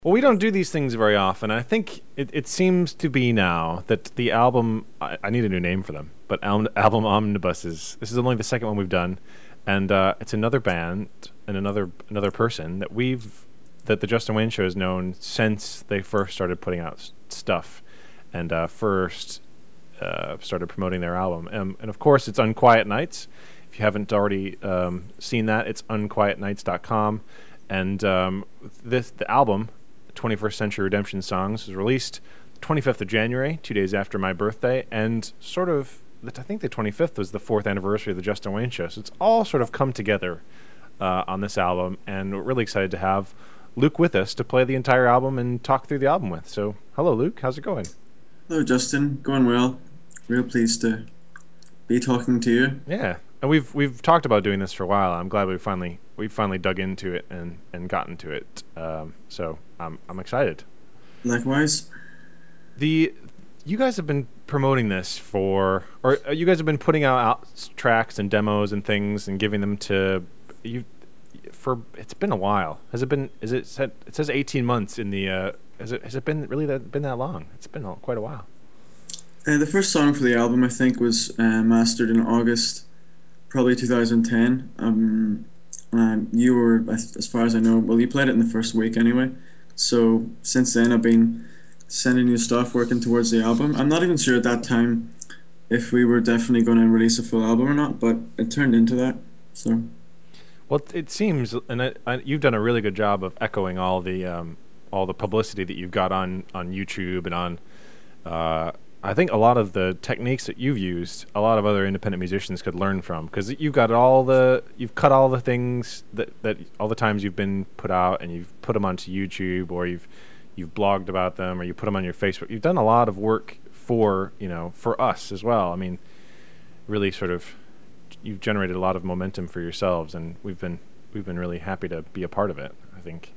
Well, we don't do these things very often. I think it seems to be now that the album, I need a new name for them, but album omnibuses, this is only the second one we've done, and it's another band and another person that the Justin Wayne Show has known since they first started putting out stuff and first started promoting their album. And of course, it's Unquiet Nights. If you haven't already seen that, it's unquietnights.com. And the album, 21st Century Redemption Songs, was released 25th of January, 2 days after my birthday, and sort of, I think the 25th was the 4th anniversary of the Justin Wayne Show, so it's all sort of come together on this album, and we're really excited to have Luke with us to play the entire album and talk through the album with. So, hello Luke, how's it going? Hello Justin, going well. Real pleased to be talking to you. Yeah, and we've talked about doing this for a while. I'm glad we finally dug into it and gotten to it. So I'm excited. Likewise. You guys have been promoting this you guys have been putting out tracks and demos and things and giving them to you it's been a while. It says 18 months in the has it been that long? It's been quite a while. The first song for the album I think was mastered in August, probably 2010. You were, as far as I know, well, you played it in the first week anyway. So since then I've been sending you stuff, working towards the album. I'm not even sure at that time if we were definitely going to release a full album or not, but it turned into that. So, well, it seems, and you've done a really good job of echoing all the publicity that you've got on YouTube and on. I think a lot of the techniques that you've used, a lot of other independent musicians could learn from, because you've cut all the things that all the times you've been put out, and you've put them onto YouTube, or you've blogged about them, or you put them on your Facebook. You've done a lot of work for us as well. I mean, really sort of, you've generated a lot of momentum for yourselves, and we've been really happy to be a part of it, I think.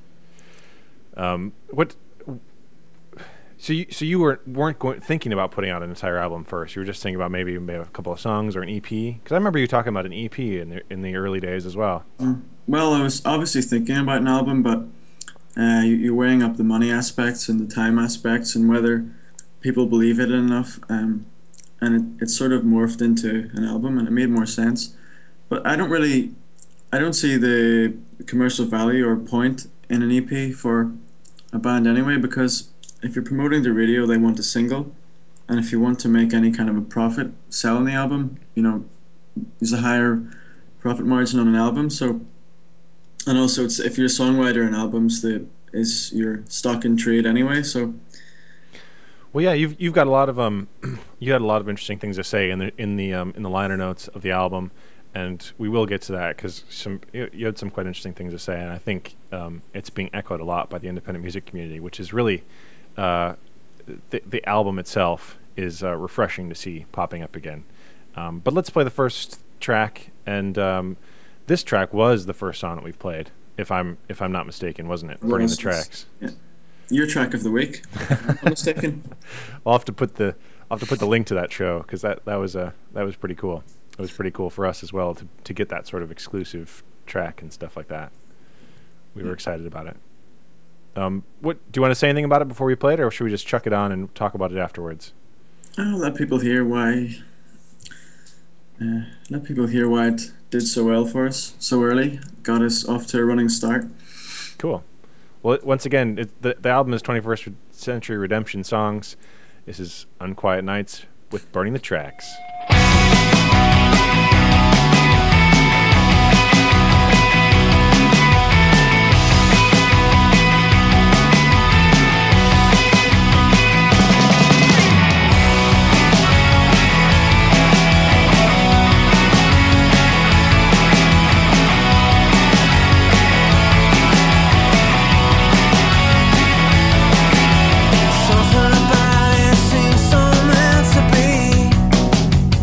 So you weren't thinking about putting out an entire album first. You were just thinking about maybe a couple of songs or an EP. Because I remember you talking about an EP in the early days as well. Well, I was obviously thinking about an album, but you're weighing up the money aspects and the time aspects and whether people believe it enough. And it sort of morphed into an album, and it made more sense. But I don't see the commercial value or point in an EP for a band anyway, because if you're promoting the radio, they want a single, and if you want to make any kind of a profit selling the album, there's a higher profit margin on an album. So, and also if you're a songwriter in albums, is your stock in trade anyway. So, well, yeah, you've got a lot of you had a lot of interesting things to say in the liner notes of the album, and we will get to that because you had some quite interesting things to say, and I think it's being echoed a lot by the independent music community, which is really. The album itself is refreshing to see popping up again. But let's play the first track, and this track was the first song that we've played, if I'm not mistaken, wasn't it? Burning the Tracks. Yeah. Your track of the week, if I'm not mistaken. I'll have to put the link to that show, because that was pretty cool. It was pretty cool for us as well to get that sort of exclusive track and stuff like that. We were excited about it. What do you want to say anything about it before we play it, or should we just chuck it on and talk about it afterwards? I'll let people hear why. Let people hear why it did so well for us so early, got us off to a running start. Cool. Well, once again, the album is 21st Century Redemption Songs. This is Unquiet Nights with Burning the Tracks. Something about it seems so meant to be.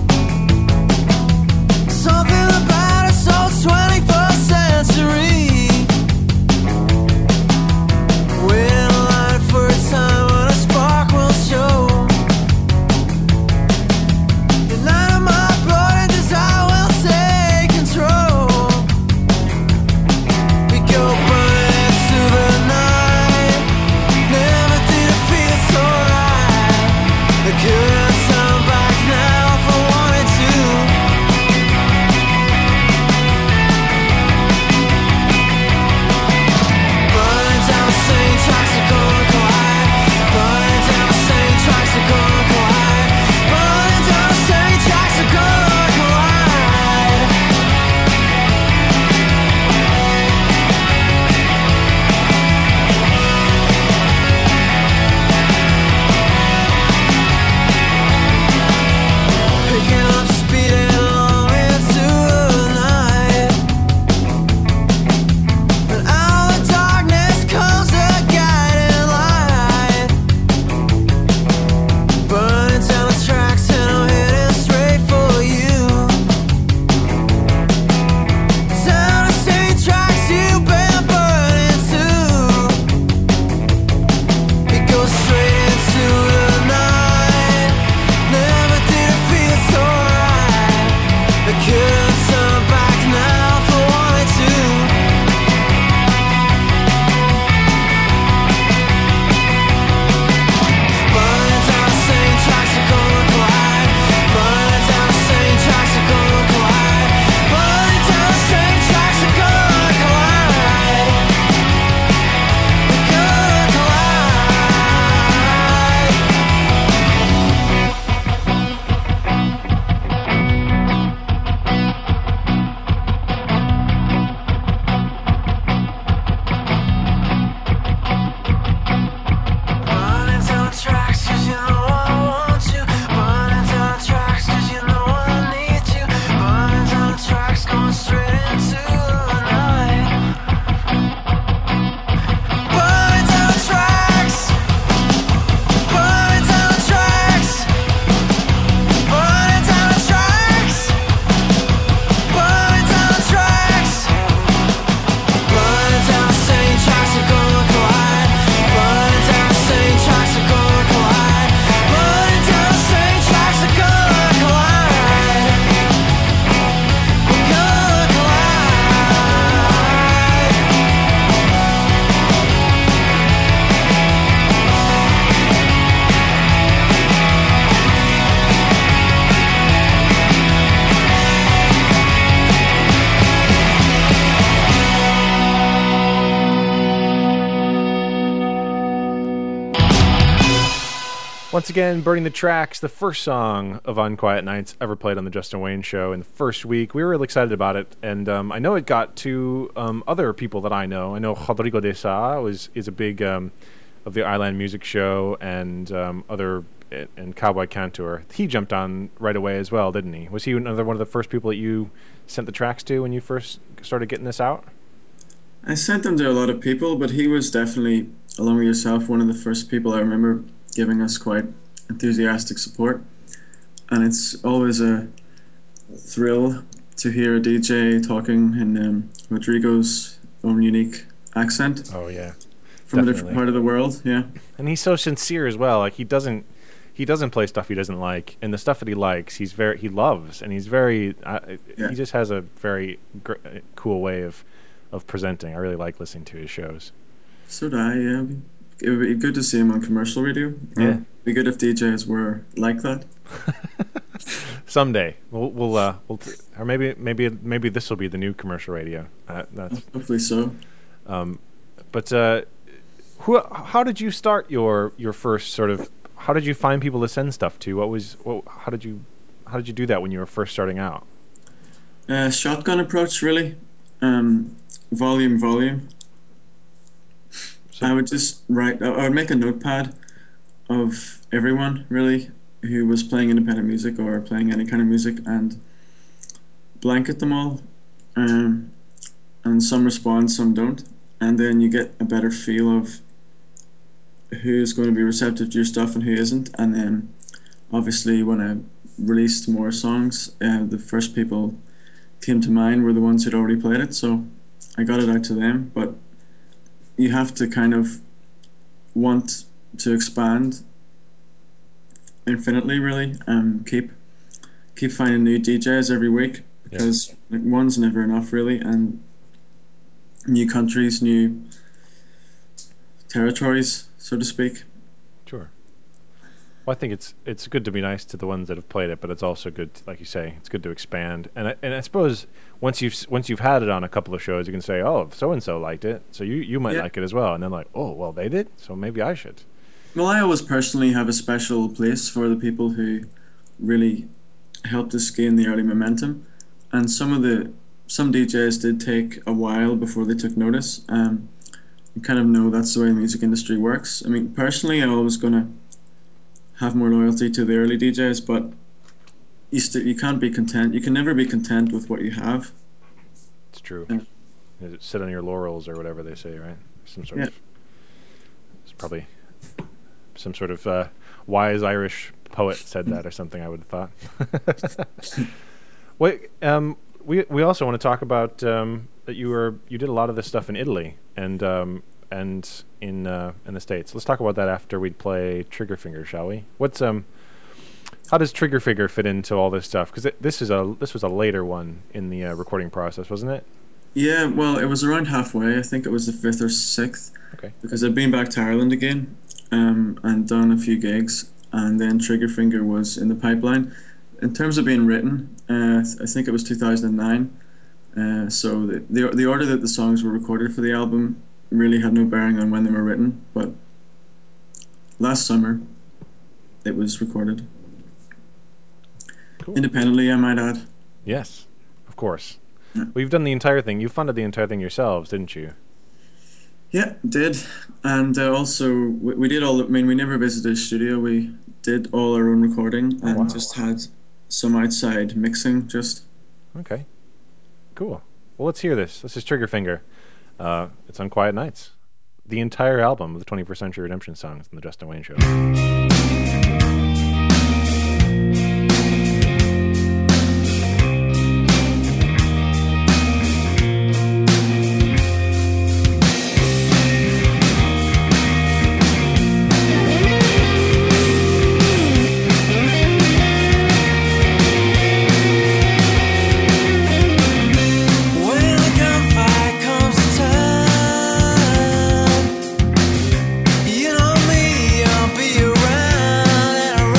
Once again, Burning the Tracks, the first song of Unquiet Nights ever played on the Justin Wayne Show in the first week. We were really excited about it, and I know it got to other people that I know. I know Rodrigo de Sá is a big of the Island Music Show and and Cowboy Cantor. He jumped on right away as well, didn't he? Was he another one of the first people that you sent the tracks to when you first started getting this out? I sent them to a lot of people, but he was definitely, along with yourself, one of the first people I remember giving us quite enthusiastic support. And it's always a thrill to hear a DJ talking in Rodrigo's own unique accent. Oh yeah, from definitely. A different part of the world. Yeah, and he's so sincere as well. Like he doesn't play stuff he doesn't like, and the stuff that he likes, he loves, and he's very. He just has a very cool way of presenting. I really like listening to his shows. So do I. Yeah, it would be good to see him on commercial radio. Yeah, it'd be good if DJs were like that. Someday we'll or maybe this will be the new commercial radio. That's hopefully so. But how did you start your first sort of? How did you find people to send stuff to? How did you do that when you were first starting out? Shotgun approach, really. Volume. So I would just write. I would make a notepad of everyone really who was playing independent music or playing any kind of music, and blanket them all. And some respond, some don't, and then you get a better feel of who's going to be receptive to your stuff and who isn't. And then obviously when I released more songs, the first people came to mind were the ones who'd already played it, so I got it out to them. But you have to kind of want to expand infinitely, really, and keep finding new DJs every week, because one's never enough, really, and new countries, new territories, so to speak. Sure. Well, I think it's good to be nice to the ones that have played it, but it's also good, like you say, it's good to expand. And I suppose once you've had it on a couple of shows, you can say, oh, so and so liked it, so you might like it as well. And then like, oh, well, they did, so maybe I should. Well, I always personally have a special place for the people who really helped us gain the early momentum, and some DJs did take a while before they took notice. You kind of know that's the way the music industry works. I mean, personally, I'm always gonna have more loyalty to the early DJs, but you can't be content. You can never be content with what you have. It's true. You sit on your laurels or whatever they say, right? Some sort of. It's probably some sort of wise Irish poet said that or something, I would have thought. Wait, we also want to talk about that you did a lot of this stuff in Italy and in the States. Let's talk about that after we play Triggerfinger, shall we? How does Triggerfinger fit into all this stuff? Because this was a later one in the recording process, wasn't it? Yeah, well, it was around halfway. I think it was the 5th or 6th. Okay. Because I'd been back to Ireland again, and done a few gigs, and then Triggerfinger was in the pipeline. In terms of being written, I think it was 2009. So the order that the songs were recorded for the album really had no bearing on when they were written, but last summer it was recorded. Cool. Independently, I might add. Yes, of course. Yeah. Well, you've done the entire thing. You funded the entire thing yourselves, didn't you? Yeah, did. And also, we did all... I mean, we never visited a studio. We did all our own recording and just had some outside mixing, just. Okay. Cool. Well, let's hear this. This is Triggerfinger. It's Unquiet Nights. The entire album of the 21st Century Redemption songs on the Justin Wayne Show. You know me, I'll be around.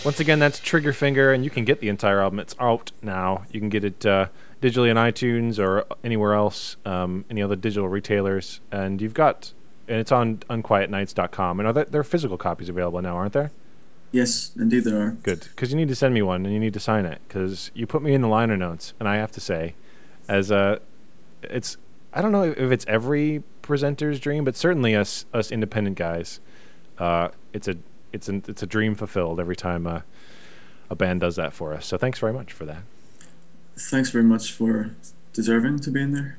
Once again, that's Triggerfinger, and you can get the entire album. It's out now. You can get it digitally on iTunes or anywhere else, any other digital retailers. And it's on unquietnights.com. And there are physical copies available now, aren't there? Yes, indeed there are. Good, because you need to send me one and you need to sign it, because you put me in the liner notes, and I have to say, I don't know if it's every presenter's dream, but certainly us independent guys, it's a dream fulfilled every time a band does that for us. So thanks very much for that. Thanks very much for deserving to be in there.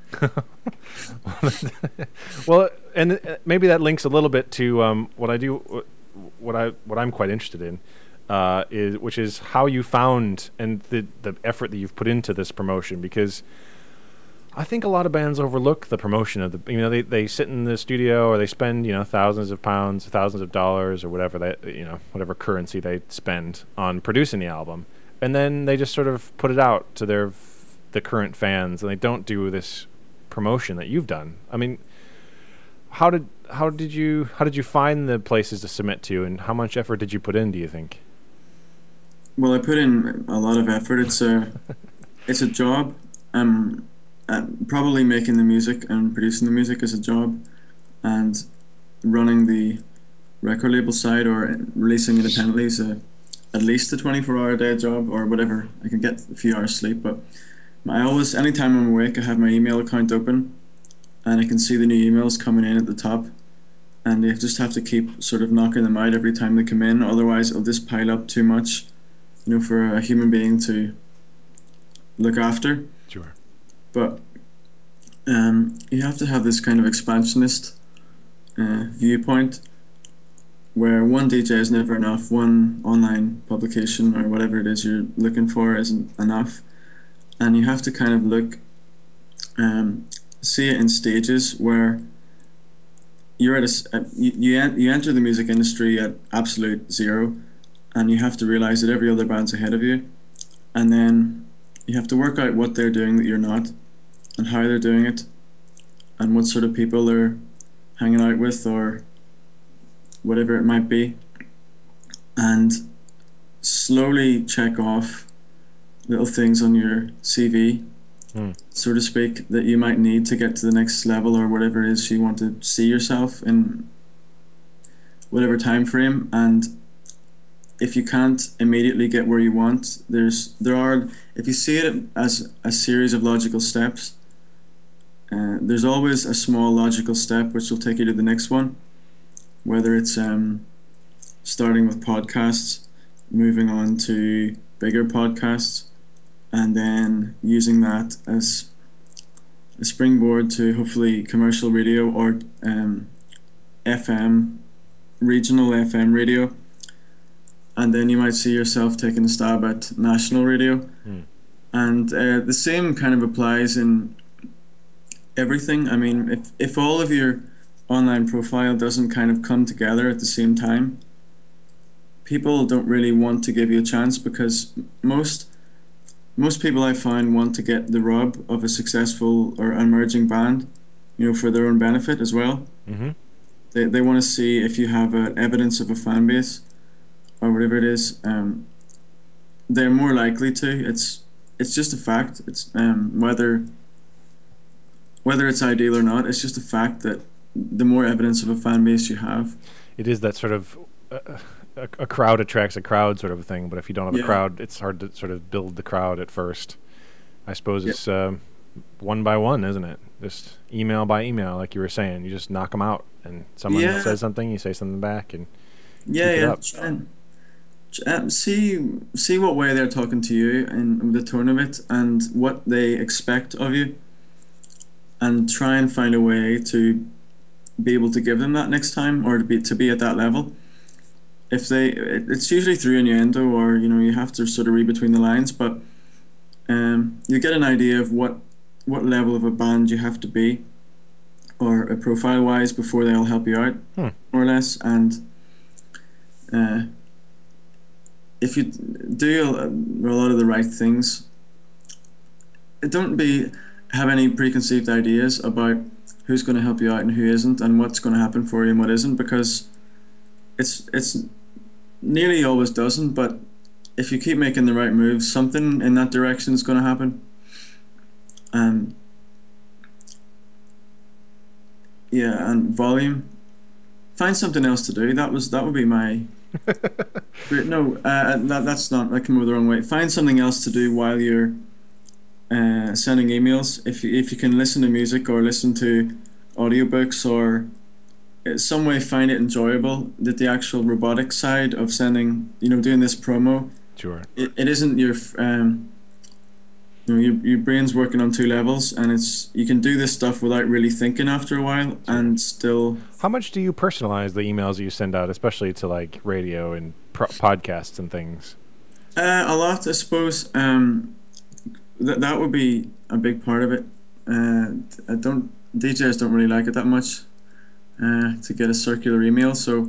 Well, and maybe that links a little bit to what I do. What I'm quite interested in which is how you found and the effort that you've put into this promotion, because I think a lot of bands overlook the promotion of they sit in the studio, or they spend thousands of pounds, thousands of dollars, or whatever currency they spend on producing the album, and then they just sort of put it out to the current fans, and they don't do this promotion that you've done. I mean, how did you find the places to submit to, and how much effort did you put in, do you think? Well, I put in a lot of effort. It's a job. Probably making the music and producing the music is a job, and running the record label side or releasing independently is at least a 24-hour day job, or whatever. I can get a few hours sleep, but anytime I'm awake, I have my email account open, and I can see the new emails coming in at the top, and you just have to keep sort of knocking them out every time they come in. Otherwise, it'll just pile up too much, for a human being to look after. Sure. But you have to have this kind of expansionist viewpoint, where one DJ is never enough, one online publication or whatever it is you're looking for isn't enough, and you have to kind of look, see it in stages, where you're at you enter the music industry at absolute zero, and you have to realize that every other band's ahead of you, and then you have to work out what they're doing that you're not, and how they're doing it, and what sort of people they're hanging out with, or whatever it might be, and slowly check off little things on your CV, so to speak, that you might need to get to the next level, or whatever it is you want to see yourself in whatever time frame. And if you can't immediately get where you want, if you see it as a series of logical steps, there's always a small logical step which will take you to the next one, whether it's starting with podcasts, moving on to bigger podcasts, and then using that as a springboard to hopefully commercial radio, or FM, regional FM radio, and then you might see yourself taking a stab at national radio. And the same kind of applies in everything. I mean, if all of your online profile doesn't kind of come together at the same time, people don't really want to give you a chance, because most people I find want to get the rub of a successful or emerging band, for their own benefit as well. Mm-hmm. They want to see if you have evidence of a fan base, or whatever it is. They're more likely to. It's just a fact. It's whether it's ideal or not, it's just a fact that the more evidence of a fan base you have, it is that sort of a crowd attracts a crowd sort of a thing. But if you don't have a crowd, it's hard to sort of build the crowd at first. I suppose it's one by one, isn't it? Just email by email, like you were saying. You just knock them out, and someone says something, you say something back, and keep it up. See what way they're talking to you in the tone of it, and what they expect of you, and try and find a way to be able to give them that next time, or to be at that level. It's usually through innuendo, or you have to sort of read between the lines, but you get an idea of what level of a band you have to be, or a profile wise, before they'll help you out, more or less. And if you do a lot of the right things, don't have any preconceived ideas about who's going to help you out and who isn't, and what's going to happen for you and what isn't, because it's nearly always doesn't, but if you keep making the right moves, something in that direction is going to happen. Um, yeah, and volume. Find something else to do. That would be my. No, that's not. That came over the wrong way. Find something else to do while you're sending emails. If you can listen to music or listen to audiobooks or some way find it enjoyable. That the actual robotic side of sending, doing this promo. Sure. It isn't your brain's working on two levels, and you can do this stuff without really thinking after a while, and still. How much do you personalize the emails that you send out, especially to like radio and podcasts and things? A lot, I suppose. That would be a big part of it. DJs don't really like it that much to get a circular email, so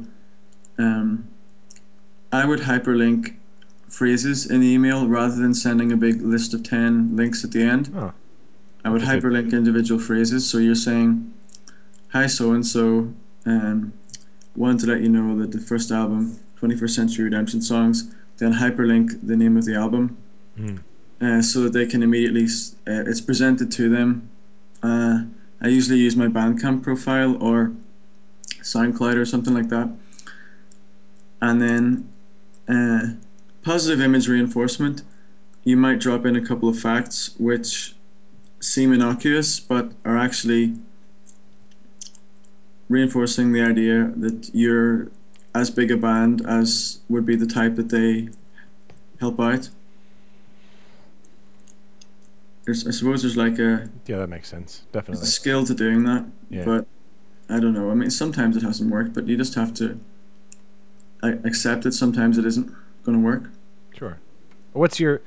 I would hyperlink phrases in the email rather than sending a big list of 10 links at the end. Oh, I would hyperlink individual phrases. So you're saying, "Hi, so and so. Wanted to let you know that the first album, 21st Century Redemption Songs." Then hyperlink the name of the album, so that they can immediately. It's presented to them. I usually use my Bandcamp profile or SoundCloud or something like that, and then. Positive image reinforcement, you might drop in a couple of facts which seem innocuous but are actually reinforcing the idea that you're as big a band as would be the type that they help out. I suppose there's like yeah, that makes sense. Definitely. A skill to doing that, yeah. But I don't know. I mean, sometimes it hasn't worked, but you just have to accept it. Sometimes it isn't going to work. Sure. What's your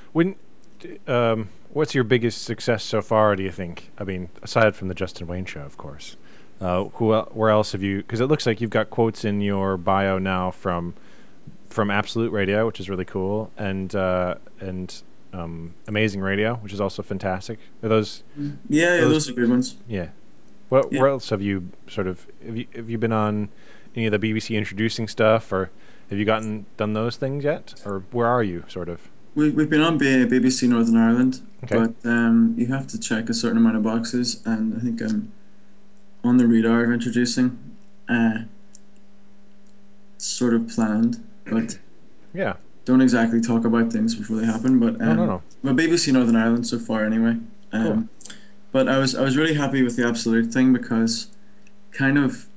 biggest success so far, do you think? I mean, aside from the Justin Wayne show, of course. Where else have you? Because it looks like you've got quotes in your bio now from Absolute Radio, which is really cool, and Amazing Radio, which is also fantastic. Are those? Yeah, those are good ones. Yeah. Where else have you sort of have you been on any of the BBC introducing stuff, or have you done those things yet, or where are you sort of? We've been on BBC Northern Ireland, okay. But you have to check a certain amount of boxes, and I think I'm on the radar of introducing. Sort of planned, but yeah, don't exactly talk about things before they happen. But no. Well, BBC Northern Ireland so far anyway. Cool. But I was really happy with the Absolute thing because kind of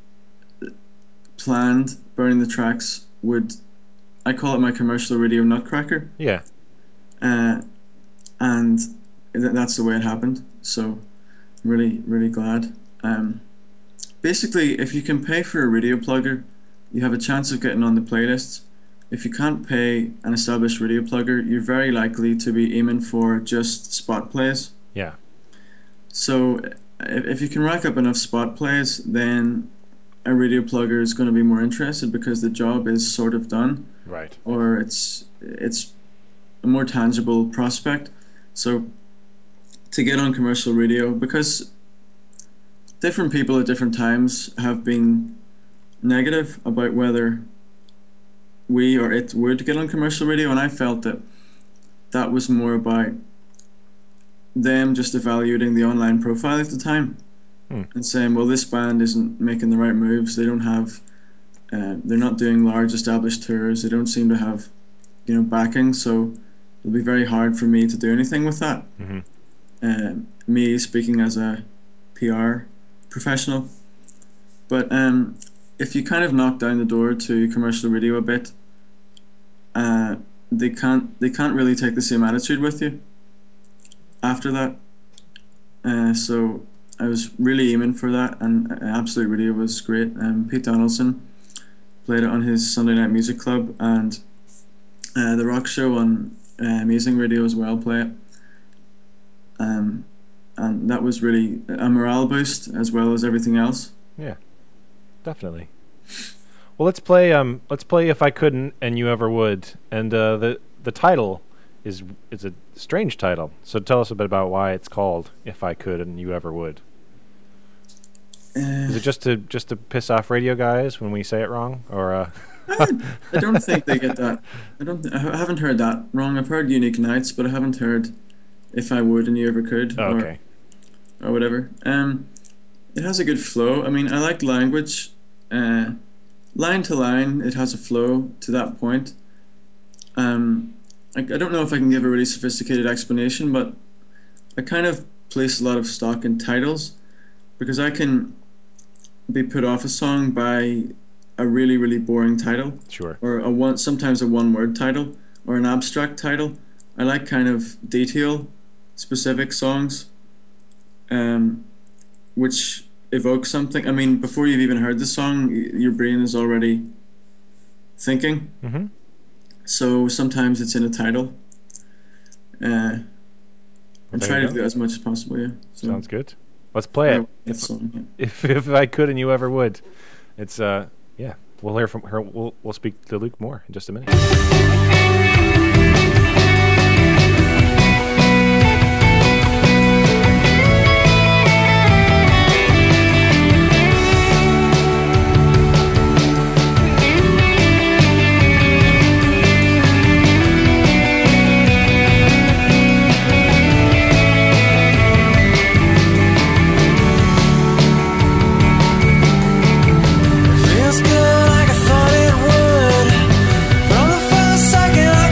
planned burning the tracks I call it my commercial radio nutcracker. Yeah. And that's the way it happened. So really, really glad. Basically, if you can pay for a radio plugger, you have a chance of getting on the playlists. If you can't pay an established radio plugger, you're very likely to be aiming for just spot plays. Yeah. So if you can rack up enough spot plays, then a radio plugger is going to be more interested because the job is sort of done. Right. Or it's a more tangible prospect. So to get on commercial radio, because different people at different times have been negative about whether we or it would get on commercial radio, and I felt that was more about them just evaluating the online profile at the time and saying, well, this band isn't making the right moves, they don't have they're not doing large established tours, they don't seem to have backing, so it'll be very hard for me to do anything with that. Me speaking as a PR professional. But if you kind of knock down the door to commercial radio a bit, they can't really take the same attitude with you after that. So I was really aiming for that, and Absolute Radio was great. Pete Donaldson played it on his Sunday Night Music Club, and The Rock Show on Amazing Radio as well play it. And that was really a morale boost as well as everything else. Yeah, definitely. Well, let's play If I Couldn't and You Ever Would, and the title is a strange title. So tell us a bit about why it's called If I Could and You Ever Would. Is it just to piss off radio guys when we say it wrong, or? I don't think they get that. I haven't heard that wrong. I've heard Unique Nights, but I haven't heard If I Would and You Ever Could, Okay. or whatever. It has a good flow. I mean, I like language. Line to line, it has a flow to that point. I don't know if I can give a really sophisticated explanation, but I kind of place a lot of stock in titles because I can be put off a song by a really, really boring title. Sure. Or sometimes a one-word title or an abstract title. I like kind of detail specific songs, which evoke something. I mean, before you've even heard the song, your brain is already thinking. Mm-hmm. So sometimes it's in a title. Well, And try to do as much as possible. Yeah. So sounds good. Let's play it. If I could and you ever would. It's yeah. We'll hear from her. We'll speak to Luke more in just a minute. Feels good like I thought it would. From the first second I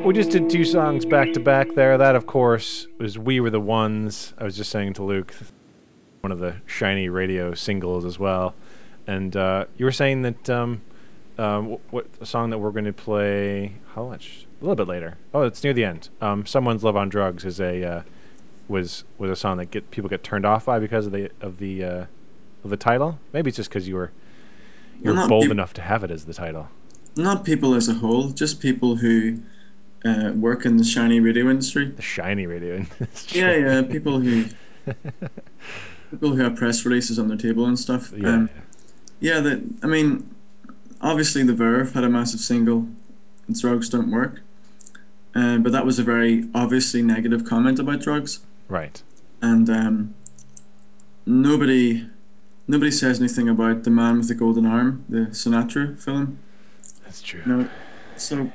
We just did 2 songs back to back there. That, of course, was We Were the Ones. I was just saying to Luke, one of the Shiny Radio singles as well. And you were saying that what a song that we're going to play, how much? A little bit later. Oh, it's near the end. Someone's Love on Drugs is was a song that people get turned off by because of the title. Maybe it's just because you're bold enough to have it as the title. Not people as a whole, just people who work in the Shiny Radio industry. The Shiny Radio industry. Yeah, people who have press releases on their table and stuff. Obviously the Verve had a massive single, Drugs Don't Work, but that was a very obviously negative comment about drugs. Right. And nobody says anything about The Man with the Golden Arm, the Sinatra film. That's true. No, so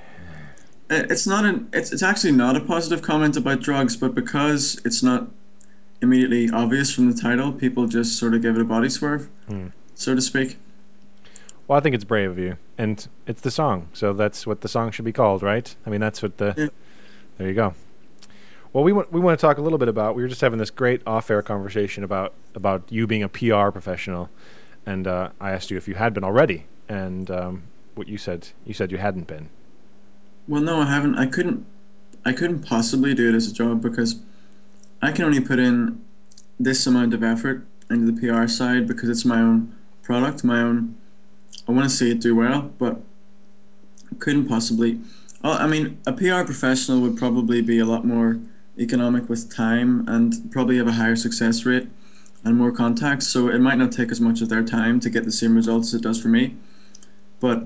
it's actually not a positive comment about drugs, but because it's not immediately obvious from the title, people just sort of give it a body swerve, so to speak. Well, I think it's brave of you, and it's the song, so that's what the song should be called, right? I mean, that's what There you go. Well, we want to talk a little bit about. We were just having this great off-air conversation about you being a PR professional, and I asked you if you had been already, and what you said you hadn't been. Well, no, I haven't. I couldn't possibly do it as a job because I can only put in this amount of effort into the PR side because it's my own product, I want to see it do well, but I couldn't possibly. I mean, a PR professional would probably be a lot more economic with time and probably have a higher success rate and more contacts, so it might not take as much of their time to get the same results as it does for me. But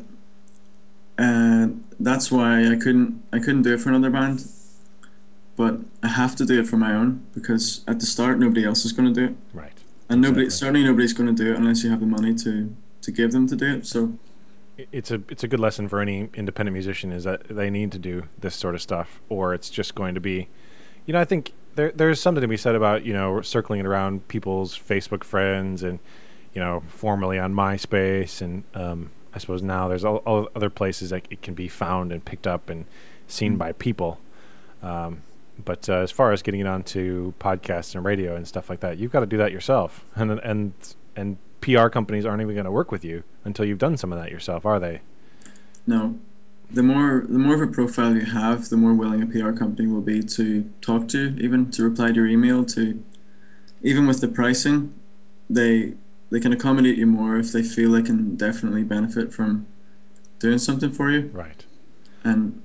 that's why I couldn't do it for another band. But I have to do it for my own because at the start nobody else is going to do it. Right. And certainly nobody's going to do it unless you have the money to give them to do it. So it's a good lesson for any independent musician is that they need to do this sort of stuff, or it's just going to be, I think there's something to be said about, circling it around people's Facebook friends and, formerly on MySpace. And I suppose now there's all other places that it can be found and picked up and seen by people. But as far as getting it onto podcasts and radio and stuff like that, you've got to do that yourself. And PR companies aren't even going to work with you until you've done some of that yourself, are they? No. The more of a profile you have, the more willing a PR company will be to talk to you, even to reply to your email. Even with the pricing, they can accommodate you more if they feel they can definitely benefit from doing something for you. Right. And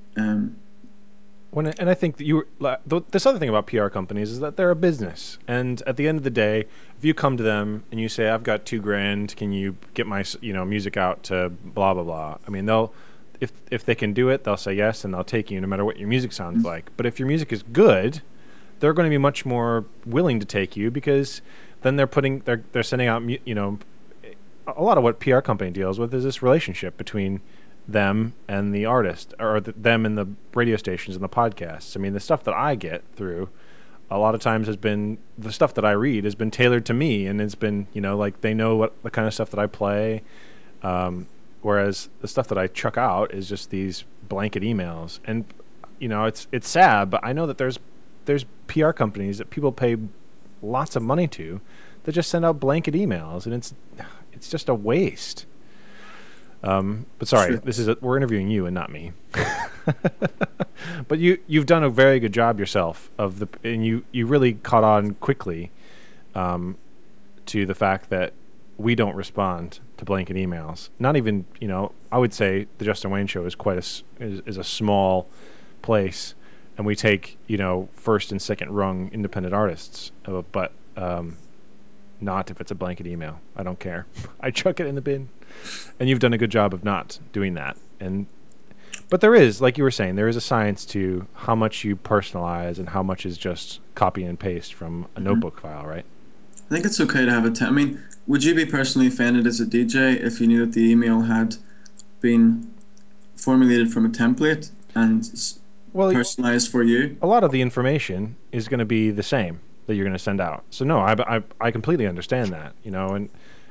I think that this other thing about PR companies is that they're a business, and at the end of the day, if you come to them and you say, "I've got $2,000, can you get my music out to blah blah blah?" I mean, if they can do it, they'll say yes, and they'll take you no matter what your music sounds like. But if your music is good, they're going to be much more willing to take you because then they're sending out a lot of what PR company deals with is this relationship between them and the artist, or them and the radio stations and the podcasts. I mean, the stuff that I get through a lot of times has been the stuff that I read has been tailored to me, and it's been like they know what the kind of stuff that I play, whereas the stuff that I chuck out is just these blanket emails. And it's sad, but I know that there's PR companies that people pay lots of money to that just send out blanket emails, and it's just a waste. But sorry, sure. We're interviewing you and not me. But you've done a very good job yourself and you really caught on quickly to the fact that we don't respond to blanket emails. Not even, I would say the Justin Wayne Show is is a small place, and we take, first and second rung independent artists, but not if it's a blanket email. I don't care. I chuck it in the bin. And you've done a good job of not doing that. But there is, like you were saying, there is a science to how much you personalize and how much is just copy and paste from a notebook file, right? I think it's okay to have I mean, would you be personally offended as a DJ if you knew that the email had been formulated from a template and personalized for you? A lot of the information is going to be the same that you're going to send out. So no, I completely understand that,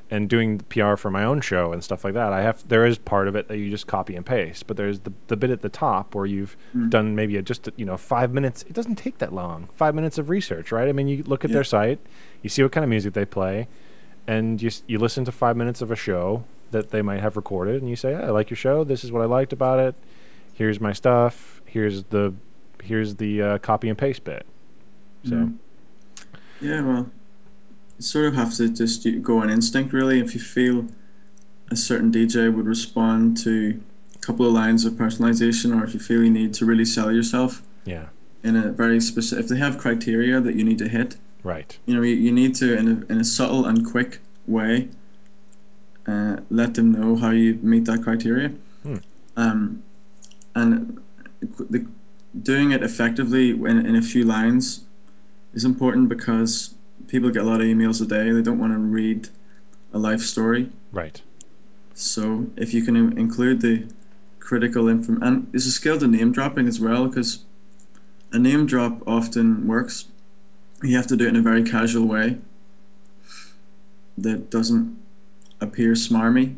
and doing PR for my own show and stuff like that, there is part of it that you just copy and paste, but there's the bit at the top where you've done maybe just 5 minutes. It doesn't take that long. 5 minutes of research, right? I mean, you look at their site, you see what kind of music they play, and you listen to 5 minutes of a show that they might have recorded, and you say, I like your show. This is what I liked about it. Here's my stuff. Here's the copy and paste bit. So, yeah, well, you sort of have to just go on instinct, really. If you feel a certain DJ would respond to a couple of lines of personalization, or if you feel you need to really sell yourself, in a very specific, if they have criteria that you need to hit, right? You need to, in a subtle and quick way, let them know how you meet that criteria, and doing it effectively in a few lines is important, because people get a lot of emails a day. They don't want to read a life story. Right. So if you can include the critical information, and there's a skill to name dropping as well, because a name drop often works. You have to do it in a very casual way that doesn't appear smarmy.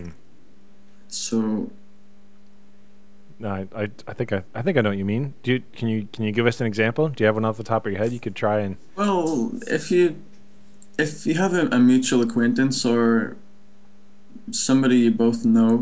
So no, I think I know what you mean. Can you give us an example? Do you have one off the top of your head you could try and? Well, if you have a mutual acquaintance or somebody you both know,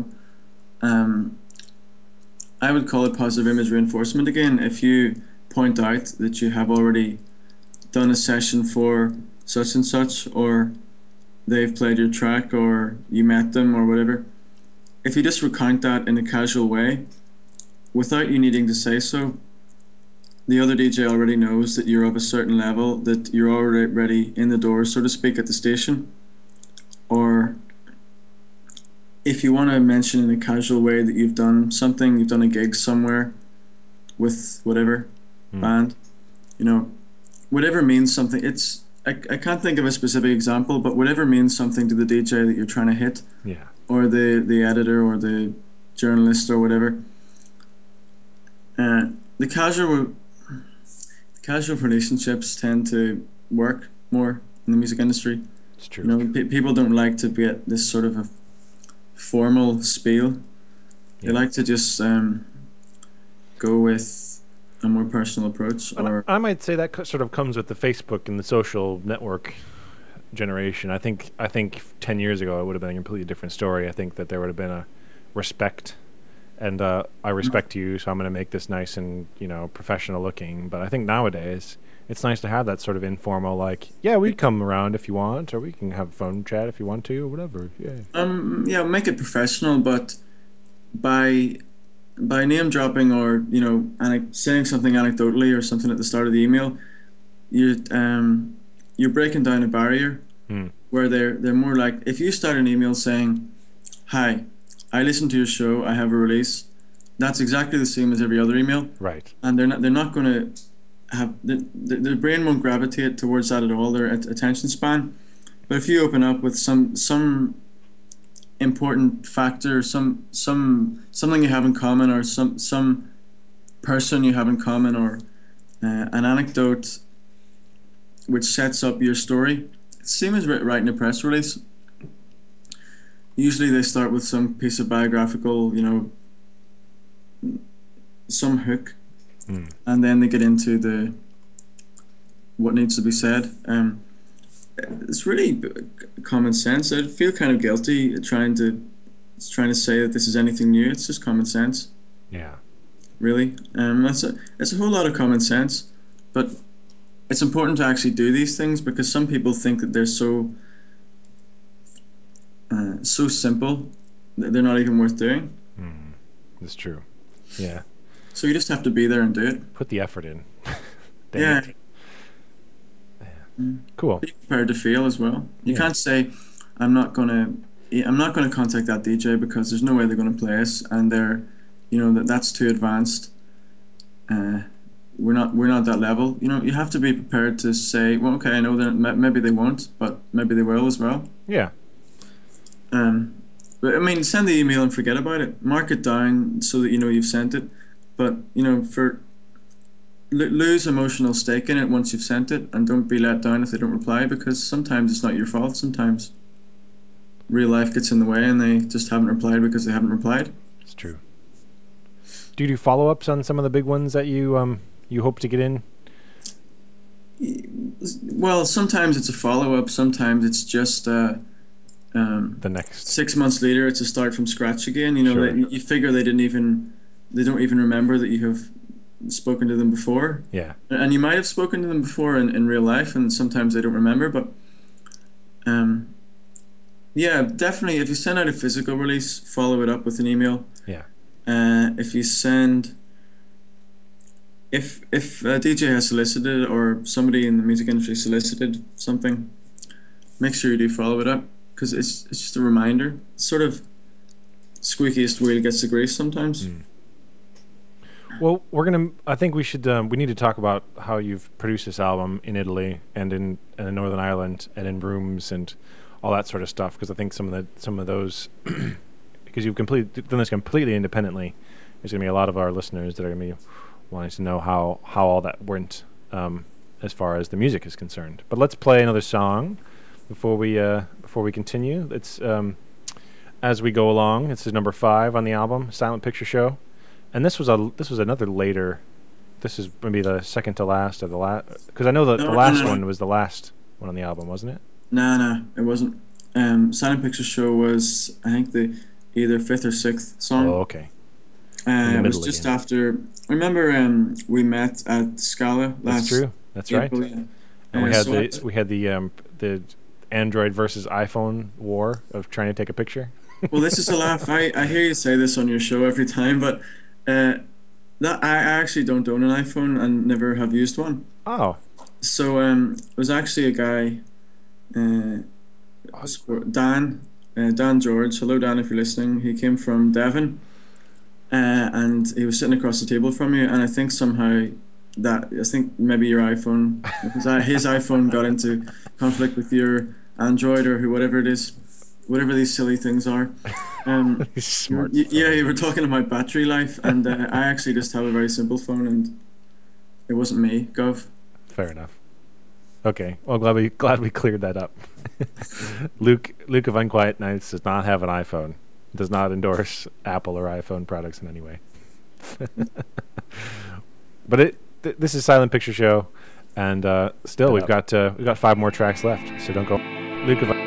I would call it positive image reinforcement again. If you point out that you have already done a session for such and such, or they've played your track, or you met them, or whatever, if you just recount that in a casual way, without you needing to say so, the other DJ already knows that you're of a certain level, that you're already in the door, so to speak, at the station. Or if you want to mention in a casual way that you've done something, you've done a gig somewhere with whatever band, whatever means something. I can't think of a specific example, but whatever means something to the DJ that you're trying to hit, or the editor or the journalist or whatever. The casual relationships tend to work more in the music industry. It's true. People don't like to get this sort of a formal spiel. They like to just go with a more personal approach. Or I might say that sort of comes with the Facebook and the social network generation. I think 10 years ago it would have been a completely different story. I think that there would have been a respect, and I respect you, so I'm going to make this nice and professional looking. But I think nowadays it's nice to have that sort of informal, like, we'd come around if you want, or we can have a phone chat if you want to, or whatever. Make it professional, but by name dropping, or saying something anecdotally or something at the start of the email, you're breaking down a barrier where they're more like, if you start an email saying, "Hi, I listened to your show, I have a release," that's exactly the same as every other email. Right. And they're not going to have, their brain won't gravitate towards that at all, their attention span. But if you open up with some important factor, something you have in common, or some person you have in common, or an anecdote which sets up your story, same as writing a press release. Usually they start with some piece of biographical, some hook, and then they get into what needs to be said. It's really common sense. I feel kind of guilty trying to say that this is anything new. It's just common sense. Yeah. Really, it's a whole lot of common sense, but it's important to actually do these things, because some people think that they're so simple that they're not even worth doing. That's true. Yeah. So you just have to be there and do it. Put the effort in. Yeah. Cool. Be prepared to fail as well. You can't say, I'm not gonna contact that DJ because there's no way they're gonna play us, and they're, that's too advanced. We're not that level. You have to be prepared to say, well, okay, I know that maybe they won't, but maybe they will as well. Yeah. But I mean, send the email and forget about it. Mark it down so that you've sent it. But lose emotional stake in it once you've sent it, and don't be let down if they don't reply, because sometimes it's not your fault. Sometimes. real life gets in the way and they just haven't replied because they haven't replied. It's true. Do you do follow-ups on some of the big ones that you hope to get in? Well, sometimes it's a follow-up. Sometimes it's just The next. 6 months later. It's a start from scratch again. You know, Sure. you figure they don't even remember that you have spoken to them before. Yeah. And you might have spoken to them before in real life, and sometimes they don't remember. But yeah, definitely. If you send out a physical release, follow it up with an email. Yeah. If you send, if a DJ has solicited or somebody in the music industry solicited something, make sure you do follow it up, because it's just a reminder. It's sort of squeakiest wheel gets the grease sometimes. Well, I think we should. We need to talk about how you've produced this album in Italy and in Northern Ireland and in rooms and all that sort of stuff. Because I think some of those, because you've done this completely independently, there's going to be a lot of our listeners that are going to be wanting to know how all that went as far as the music is concerned. But let's play another song before we continue. It's As We Go Along. This is number 5 on the album, Silent Picture Show. And this was another later. This is maybe the second to last of the last, because I know that the last one was the last one on the album, wasn't it? No, it wasn't. Silent Picture Show was, I think, either 5th or 6th song. Oh, okay. It was just again. After. Remember, we met at Scala last. That's true. That's right. April, yeah. And we had the Android versus iPhone war of trying to take a picture. Well, this is a laugh. I hear you say this on your show every time, but that I actually don't own an iPhone and never have used one. Oh. So it was actually a guy, Dan George. Hello, Dan, if you're listening. He came from Devon, and he was sitting across the table from you. And I think somehow I think maybe your iPhone, his iPhone got into conflict with your Android or whatever it is. Whatever these silly things are. Smart. Yeah, you were talking about battery life, and I actually just have a very simple phone, and it wasn't me, Gov. Fair enough. Okay. Well, glad we cleared that up. Luke of Unquiet Nights does not have an iPhone. Does not endorse Apple or iPhone products in any way. But this is Silent Picture Show, and still we've got 5 more tracks left. So don't go. Luke of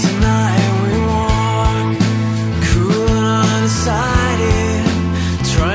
Trying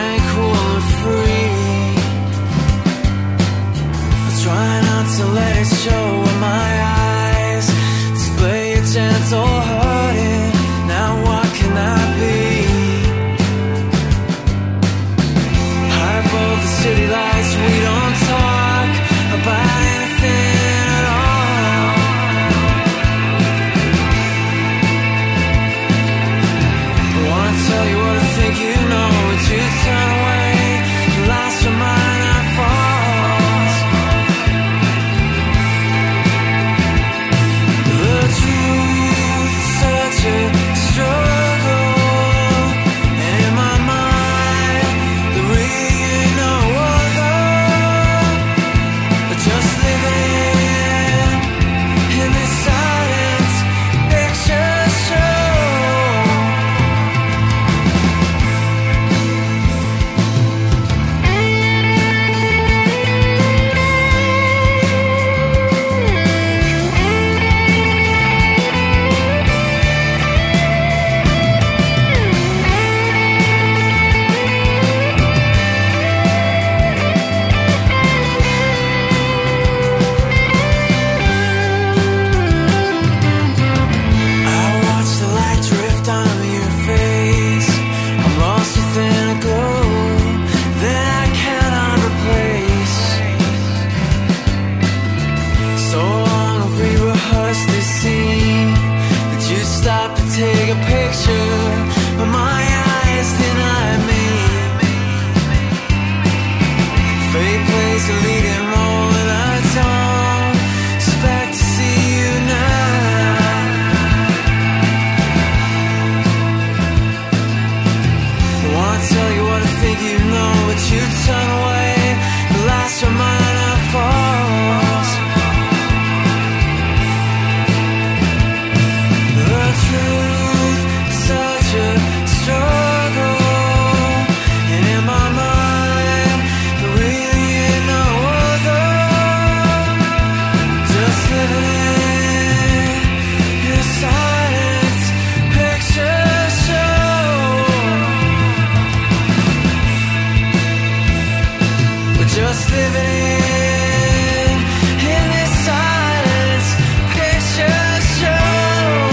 Just living in this silence, picture show.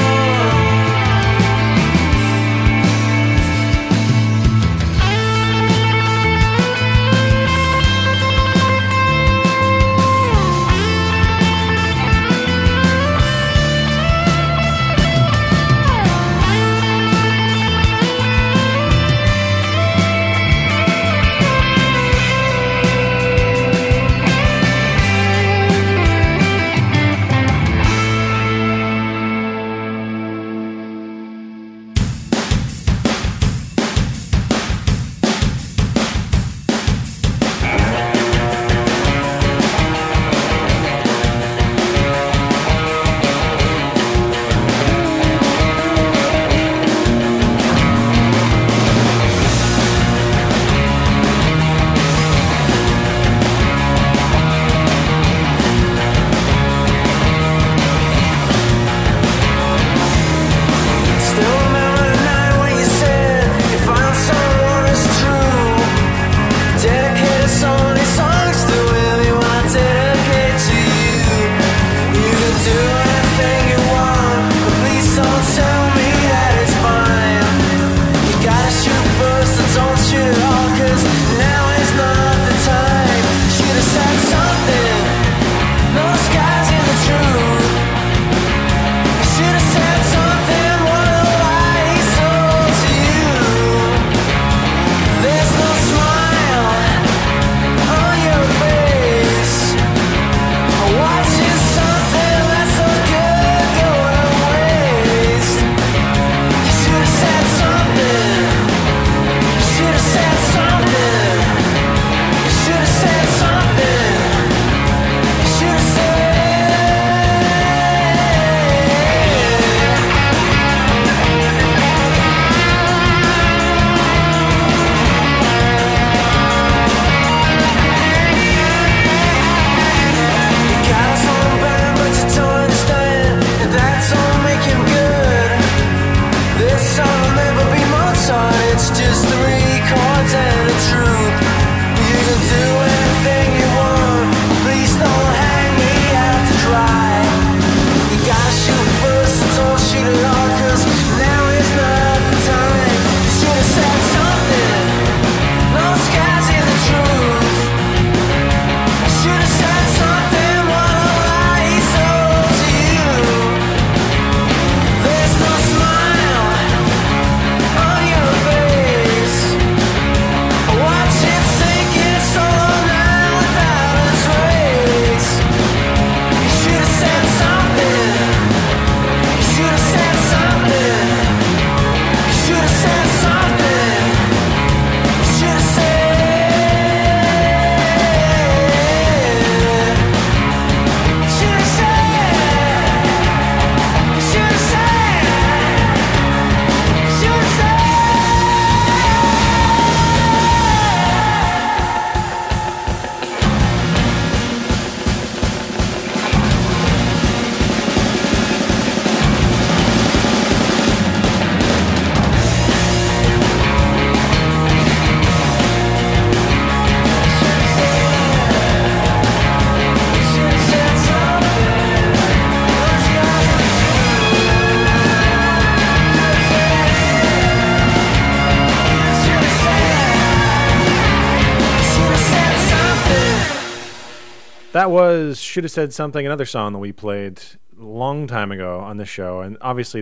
That was Should Have Said Something, another song that we played a long time ago on the show. And obviously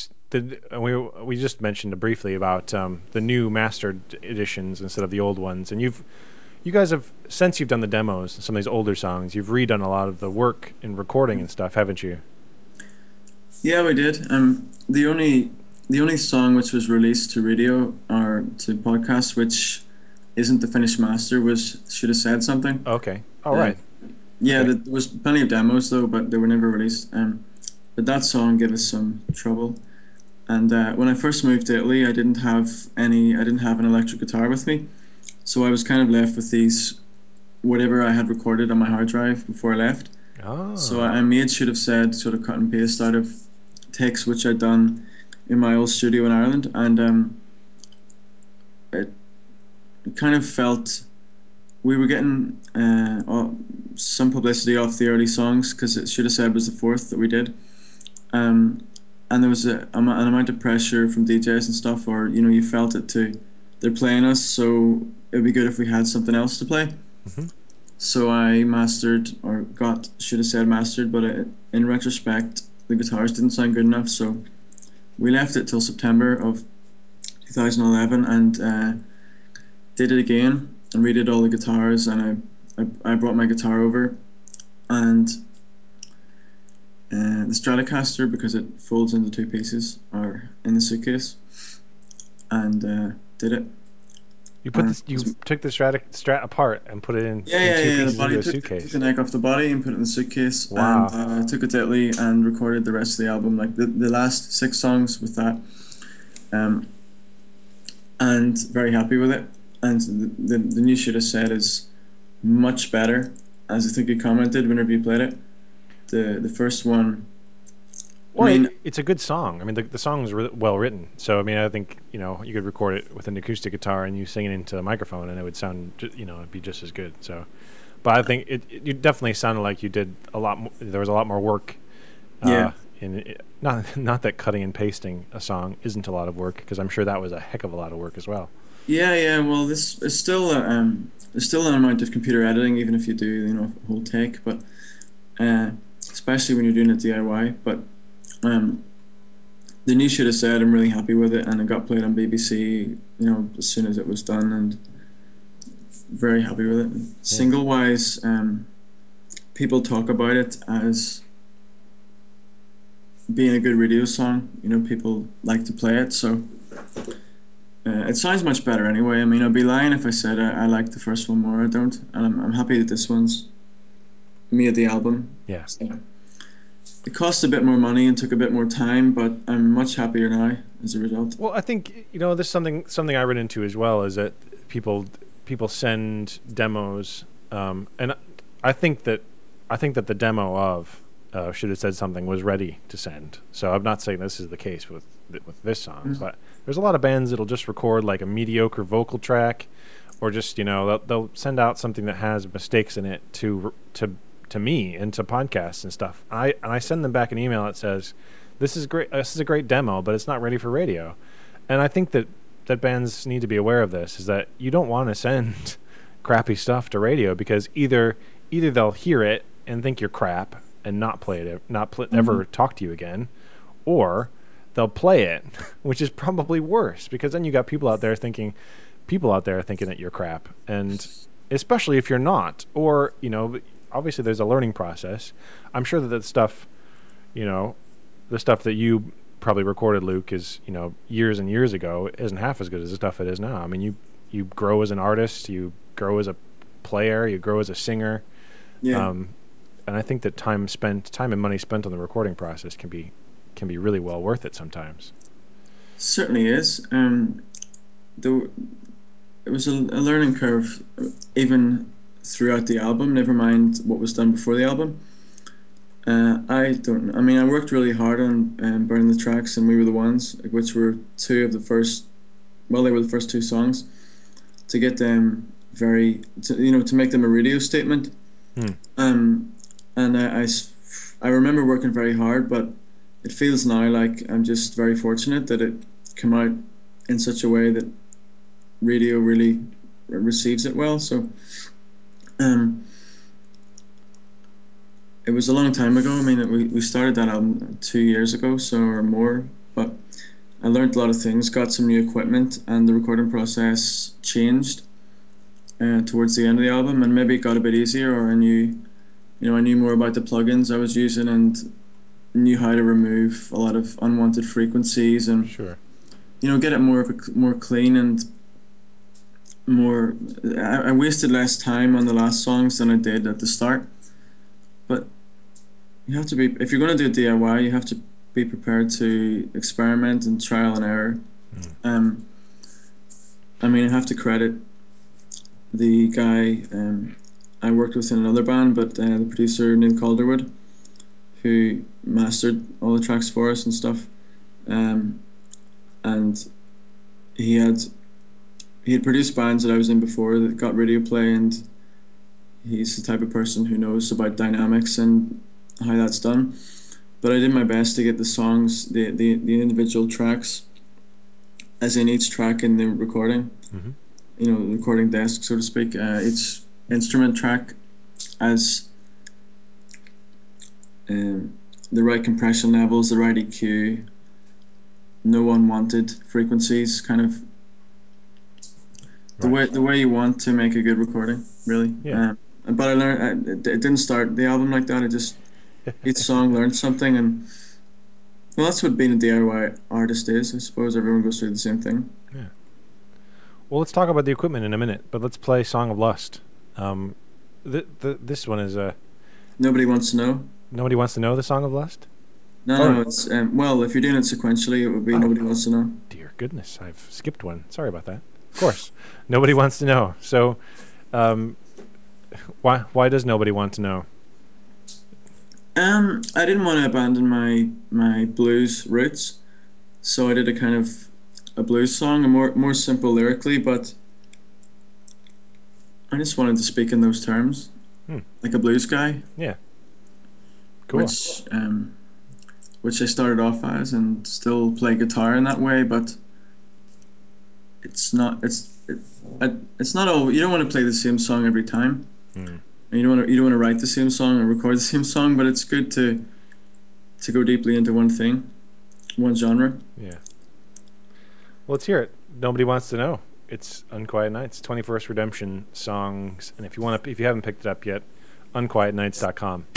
we just mentioned briefly about the new mastered editions instead of the old ones. And you guys have, since you've done the demos, some of these older songs, you've redone a lot of the work in recording and stuff, haven't you? Yeah, we did. The only song which was released to radio or to podcast, which isn't the finished master, was Should Have Said Something. Okay. All right. Yeah, Okay. there was plenty of demos though, but they were never released. But that song gave us some trouble. And when I first moved to Italy, I didn't have an electric guitar with me, so I was kind of left with whatever I had recorded on my hard drive before I left. Oh. So I made Should Have Said sort of cut and paste out of takes which I'd done in my old studio in Ireland, and it kind of felt we were getting some publicity off the early songs because it should have said was the fourth that we did. And there was an amount of pressure from DJs and stuff, or you felt it too. They're playing us, so it'd be good if we had something else to play. Mm-hmm. So I mastered, or should have said mastered, but in retrospect, the guitars didn't sound good enough, so we left it till September of 2011 and did it again and redid all the guitars, and I brought my guitar over and the Stratocaster, because it folds into two pieces, are in the suitcase, and did it. You took the Strat apart and put it in two pieces the body into a took suitcase. the neck off the body and put it in the suitcase. Wow. And took it to Italy and recorded the rest of the album, like the last 6 songs with that. And very happy with it. And the new Should Have Said is much better, as I think you commented whenever you played it. The first one. Well, it's a good song. I mean, the song is well written. So, I mean, I think, you could record it with an acoustic guitar and you sing it into a microphone and it would sound, it'd be just as good. So, but I think you definitely sounded like you did a lot more, there was a lot more work. Yeah. Not that cutting and pasting a song isn't a lot of work, because I'm sure that was a heck of a lot of work as well. Yeah. Well, this is still there's still an amount of computer editing, even if you do, a whole take, but especially when you're doing it DIY. But the new Should Have Said, I'm really happy with it, and it got played on BBC, as soon as it was done, and very happy with it. Yeah. Single wise, people talk about it as being a good radio song. People like to play it, so it sounds much better anyway. I mean, I'd be lying if I said I like the first one more. I don't, and I'm happy that this one's made the album. Yeah. So, it cost a bit more money and took a bit more time, but I'm much happier now as a result. Well, I think there's something I run into as well, is that people send demos, and I think that the demo of Should Have Said Something was ready to send. So I'm not saying this is the case with this song, but there's a lot of bands that'll just record like a mediocre vocal track, or just they'll send out something that has mistakes in it to me and to podcasts and stuff. I send them back an email that says, "This is great. This is a great demo, but it's not ready for radio." And I think that bands need to be aware of this, is that you don't want to send crappy stuff to radio, because either they'll hear it and think you're crap and not play it, ever talk to you again, or they'll play it, which is probably worse, because then you got people out there thinking that you're crap, and especially if you're not, or obviously there's a learning process. I'm sure that the stuff that you probably recorded, Luke, is years and years ago, isn't half as good as the stuff it is now. I mean, you grow as an artist, you grow as a player, you grow as a singer. Yeah. And I think that time and money spent on the recording process can be really well worth it sometimes. Certainly is. It was a learning curve, even throughout the album, never mind what was done before the album. I worked really hard on Burn the Tracks and We Were the Ones, which were they were the first 2 songs, to get them to make them a radio statement. And I remember working very hard, but it feels now like I'm just very fortunate that it came out in such a way that radio really receives it well. So it was a long time ago. I mean, we started that album 2 years ago, or more, but I learned a lot of things, got some new equipment, and the recording process changed towards the end of the album, and maybe it got a bit easier, or I knew more about the plugins I was using and knew how to remove a lot of unwanted frequencies, and sure, get it more clean and more. I wasted less time on the last songs than I did at the start. But you have to be, if you're going to do DIY, you have to be prepared to experiment and trial and error. I have to credit the guy I worked with in another band, but the producer Neil Calderwood, who mastered all the tracks for us and stuff, and he had produced bands that I was in before that got radio play, and he's the type of person who knows about dynamics and how that's done. But I did my best to get the songs, the individual tracks, as in each track in the recording, Mm-hmm. you know, the recording desk, so to speak, each instrument track as the right compression levels, the right EQ, no unwanted frequencies, kind of the way you want to make a good recording, really. Yeah. But I learned it didn't start the album like that. I just each song learned something, and well, that's what being a DIY artist is. I suppose everyone goes through the same thing. Yeah. Well, let's talk about the equipment in a minute, but let's play "Song of Lust." This one is Nobody wants to know. Nobody wants to know the "Song of Lust." No, it's well, if you're doing it sequentially, it would be Nobody Wants to Know. Dear goodness, I've skipped one. Sorry about that. Of course, nobody wants to know. So, why does nobody want to know? I didn't want to abandon my blues roots, so I did a kind of a blues song, a more simple lyrically, but I just wanted to speak in those terms, like a blues guy. Yeah. Cool. Which I started off as, and still play guitar in that way, but it's not all. You don't want to play the same song every time. Mm. And you don't want to write the same song or record the same song, but it's good to go deeply into one thing, one genre. Yeah. Well, let's hear it. Nobody wants to know. It's Unquiet Nights, 21st Redemption songs, and if you haven't picked it up yet, unquietnights.com.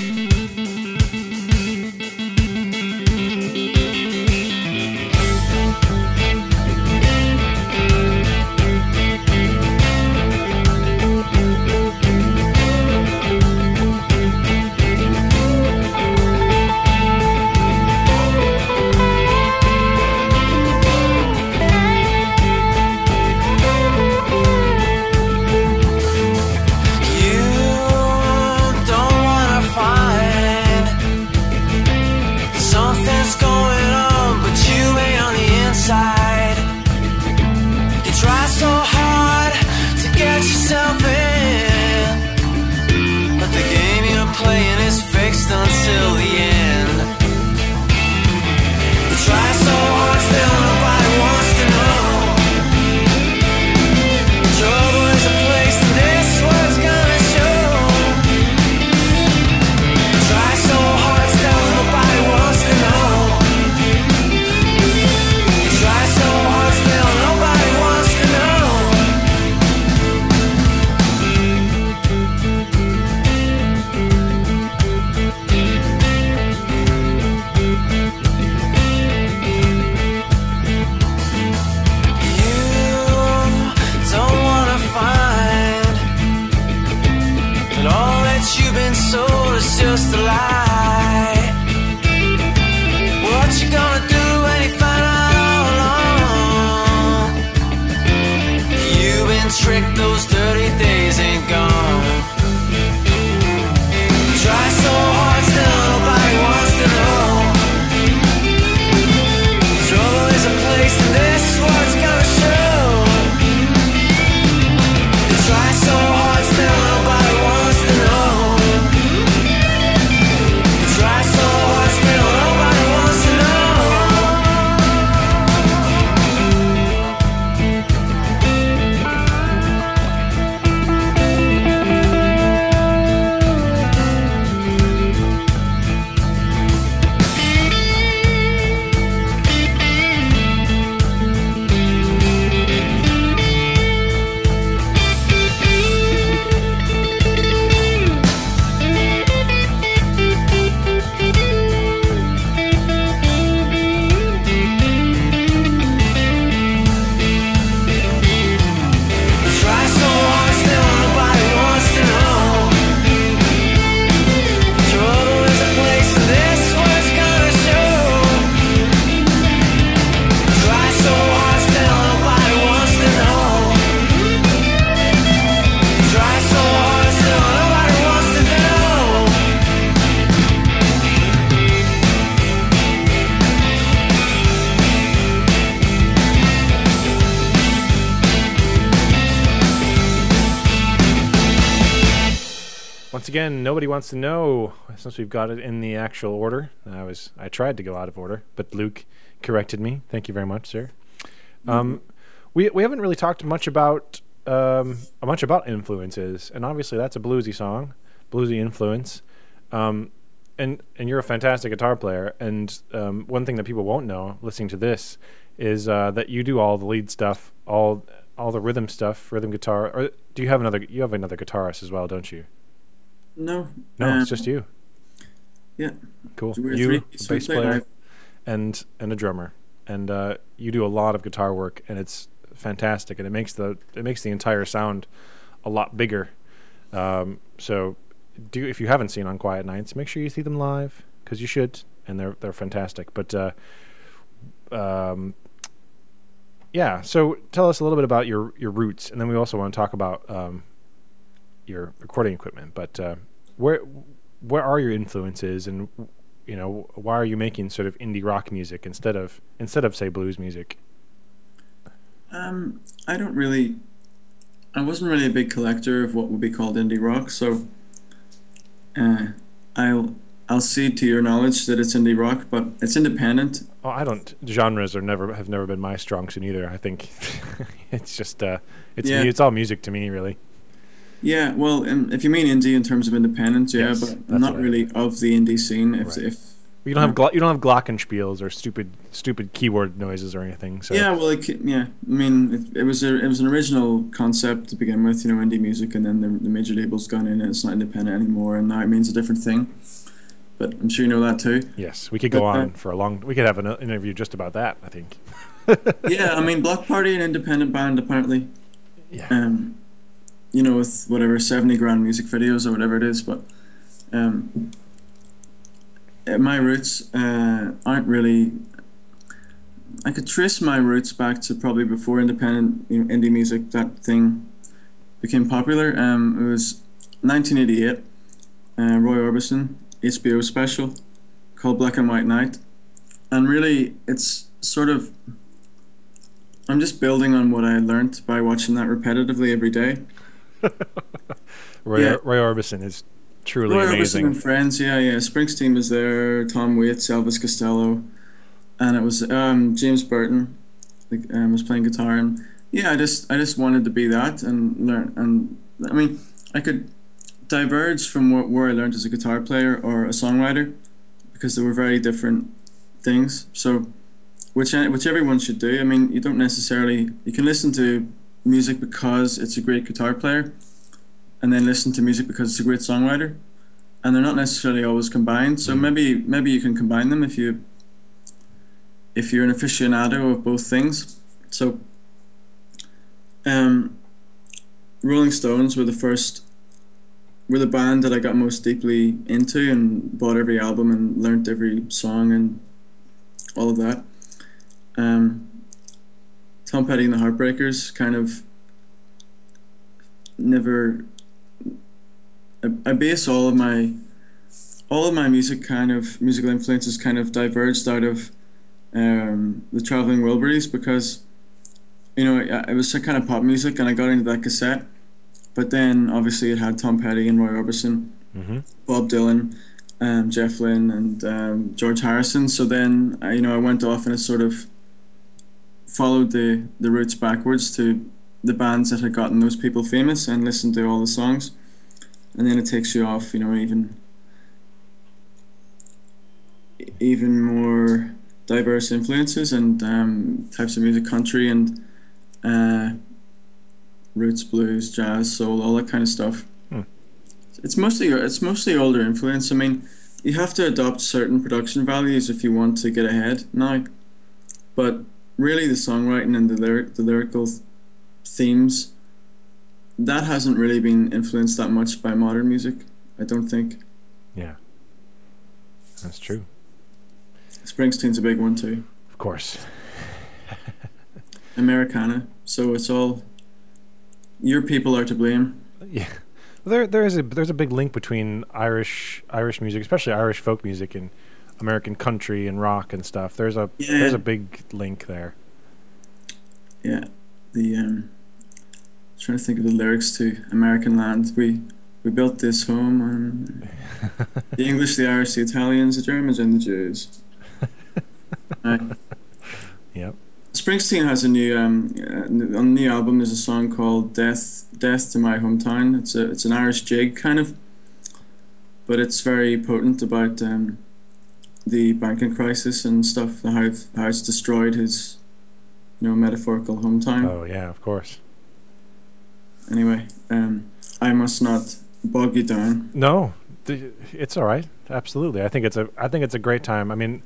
Until the end, you try so hard, still nobody wants to know. Trouble is a place, and this is what it's gonna show. You try so hard, still nobody wants to know. You try so hard, still nobody wants to know. Once again, nobody wants to know since we've got it in the actual order. I tried to go out of order, but Luke corrected me. Thank you very much, sir. We haven't really talked much about influences, and obviously that's a bluesy song, bluesy influence. And you're a fantastic guitar player. And one thing that people won't know listening to this is that you do all the lead stuff, all the rhythm stuff, rhythm guitar. Or do you have another? You have another guitarist as well, don't you? No. No, it's just you. Yeah. Cool. So we're You, a three-piece bass we played player, live. and a drummer, and you do a lot of guitar work, and it's fantastic, and it makes the entire sound a lot bigger. So, if you haven't seen On Quiet Nights, make sure you see them live because you should, and they're fantastic. But yeah. So tell us a little bit about your roots, and then we also want to talk about your recording equipment. But where are your influences, and why are you making sort of indie rock music instead of say blues music? I wasn't really a big collector of what would be called indie rock, so I'll cede to your knowledge that it's indie rock, but it's independent. Oh, I don't. Genres have never been my strong suit either. I think it's just it's all music to me, really. Yeah, well, if you mean indie in terms of independent, yeah, Yes, but that's I'm not what I really of the indie scene. Right. If You don't have glockenspiels or stupid keyboard noises or anything. So yeah, well, I mean, it was an original concept to begin with, indie music, and then the major labels gone in, and it's not independent anymore, and now it means a different thing. But I'm sure you know that too. yes, we could go on for a long. We could have an interview just about that, I think. Yeah, I mean, Block Party, an independent band, apparently. Yeah. With whatever 70 grand music videos or whatever it is, but my roots aren't really. I could trace my roots back to probably before independent indie music, that thing became popular. It was 1988. Roy Orbison HBO special called Black and White Night, and really it's sort of, I'm just building on what I learned by watching that repetitively every day. Roy Orbison is truly Roy amazing. Orbison and friends, yeah. Springsteen was there, Tom Waits, Elvis Costello, and it was James Burton was playing guitar, and I just wanted to be that and learn. And I mean, I could diverge from where I learned as a guitar player or a songwriter, because they were very different things. So, which everyone should do. I mean, you can listen to music because it's a great guitar player, and then listen to music because it's a great songwriter, and they're not necessarily always combined. So maybe you can combine them if you're an aficionado of both things. So Rolling Stones were the band that I got most deeply into and bought every album and learnt every song and all of that. Tom Petty and the Heartbreakers kind of never. I base all of my musical influences kind of diverged out of the Traveling Wilburys, because it was some kind of pop music, and I got into that cassette. But then obviously it had Tom Petty and Roy Orbison, Bob Dylan, Jeff Lynne, and George Harrison. So then I went off and I sort of followed the roots backwards to the bands that had gotten those people famous and listened to all the songs, and then it takes you off, even more diverse influences and types of music, country and roots, blues, jazz, soul, all that kind of stuff. It's mostly older influence. I mean, you have to adopt certain production values if you want to get ahead now, but really the songwriting and the lyrical themes, that hasn't really been influenced that much by modern music, I don't think. Yeah, that's true. Springsteen's a big one too. Of course. Americana. So it's all, your people are to blame. Yeah, there's a big link between Irish music, especially Irish folk music, and American country and rock and stuff. There's a big link there. Yeah, trying to think of the lyrics to American Land. we built this home on the English, the Irish, the Italians, the Germans, and the Jews. Yep. Springsteen has a new on the new album. There's a song called "Death to My Hometown." It's an Irish jig kind of, but it's very potent about the banking crisis and stuff. How it's destroyed his, metaphorical hometown. Oh yeah, of course. Anyway, I must not bog you down. No, it's all right. Absolutely, I think it's a great time. I mean,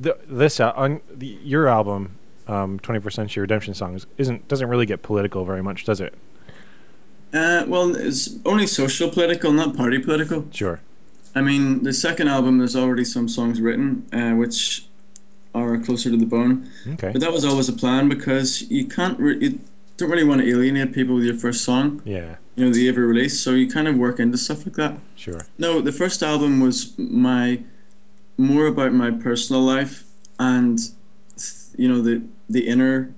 your album, 21st Century Redemption Songs, doesn't really get political very much, does it? Well, it's only social political, not party political. Sure. I mean, the second album, there's already some songs written, which are closer to the bone. Okay. But that was always a plan because you don't really want to alienate people with your first song. Yeah. That you ever release, so you kind of work into stuff like that. Sure. No, the first album was more about my personal life and the inner,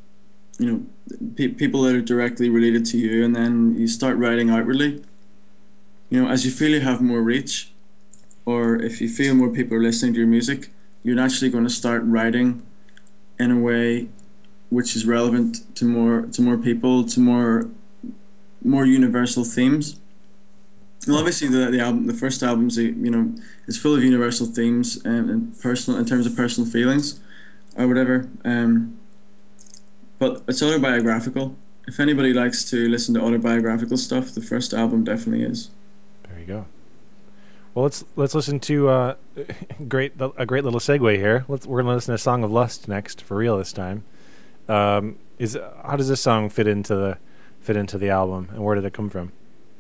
people that are directly related to you, and then you start writing outwardly. As you feel you have more reach, or if you feel more people are listening to your music, you're naturally going to start writing in a way which is relevant to more people, to more universal themes. Well, obviously the first album's is full of universal themes and personal in terms of personal feelings or whatever. But it's autobiographical. If anybody likes to listen to autobiographical stuff, the first album definitely is. There you go. Well, let's listen to a great little segue here. We're gonna listen to "Song of Lust" next, for real this time. How does this song fit into the album, and where did it come from?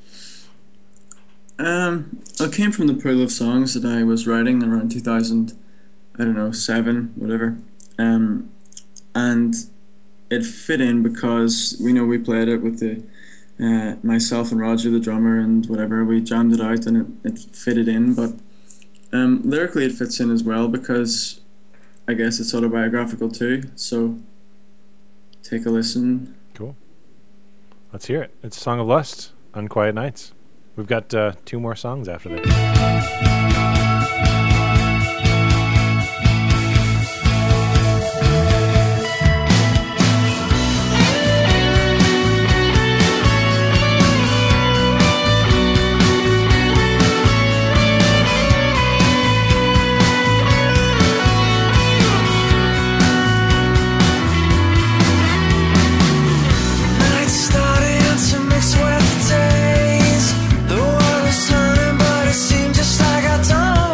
It came from the pool of songs that I was writing around 2000, 7, whatever, and it fit in because we played it with the myself and Roger, the drummer, and whatever, we jammed it out and it fitted in. But lyrically it fits in as well because I guess it's autobiographical too. So take a listen. Cool. Let's hear it. It's "Song of Lust" on Quiet Nights. We've got 2 more songs after this. Nights starting to mix with days. The world is turning, but it seemed just like I don't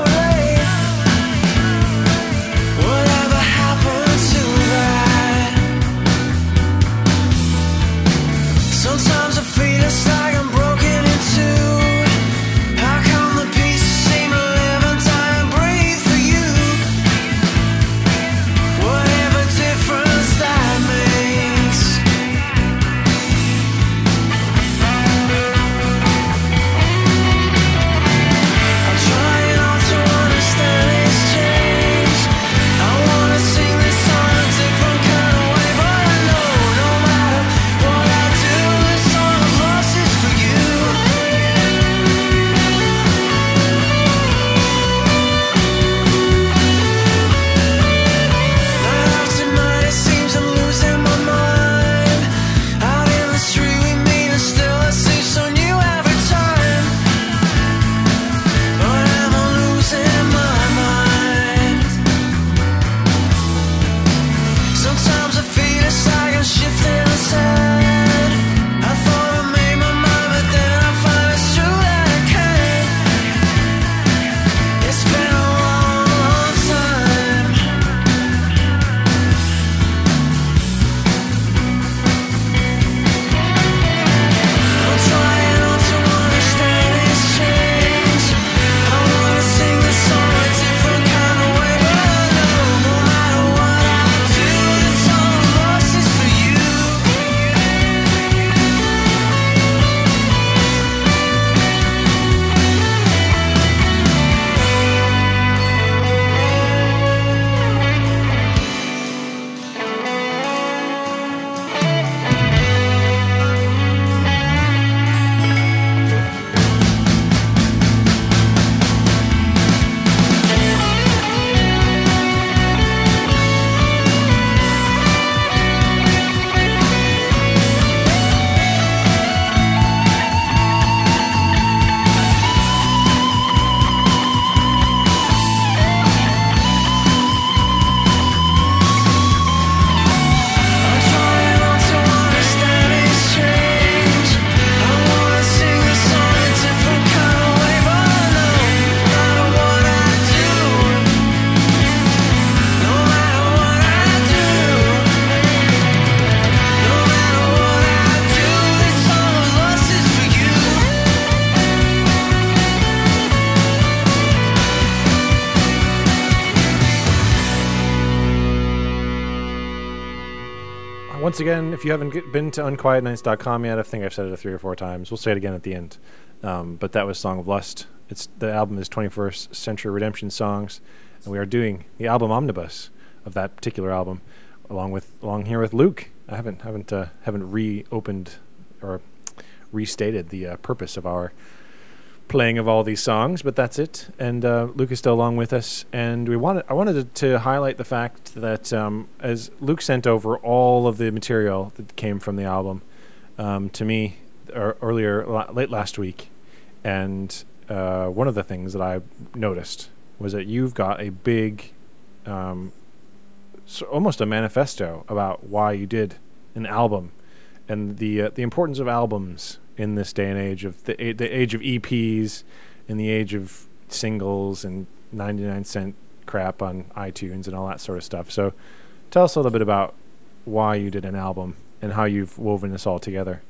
Once again, if you haven't been to unquietnights.com yet, I think I've said it 3 or 4 times. We'll say it again at the end. But that was Song of Lust. The album is 21st Century Redemption Songs, and we are doing the album omnibus of that particular album, along here with Luke. I haven't reopened or restated the purpose of our playing of all these songs, but that's it. And Luke is still along with us, and I wanted to highlight the fact that as Luke sent over all of the material that came from the album to me late last week, and one of the things that I noticed was that you've got a big, almost a manifesto about why you did an album, and the importance of albums in this day and age of the age of EPs, in the age of singles and 99-cent crap on iTunes and all that sort of stuff. So tell us a little bit about why you did an album and how you've woven this all together.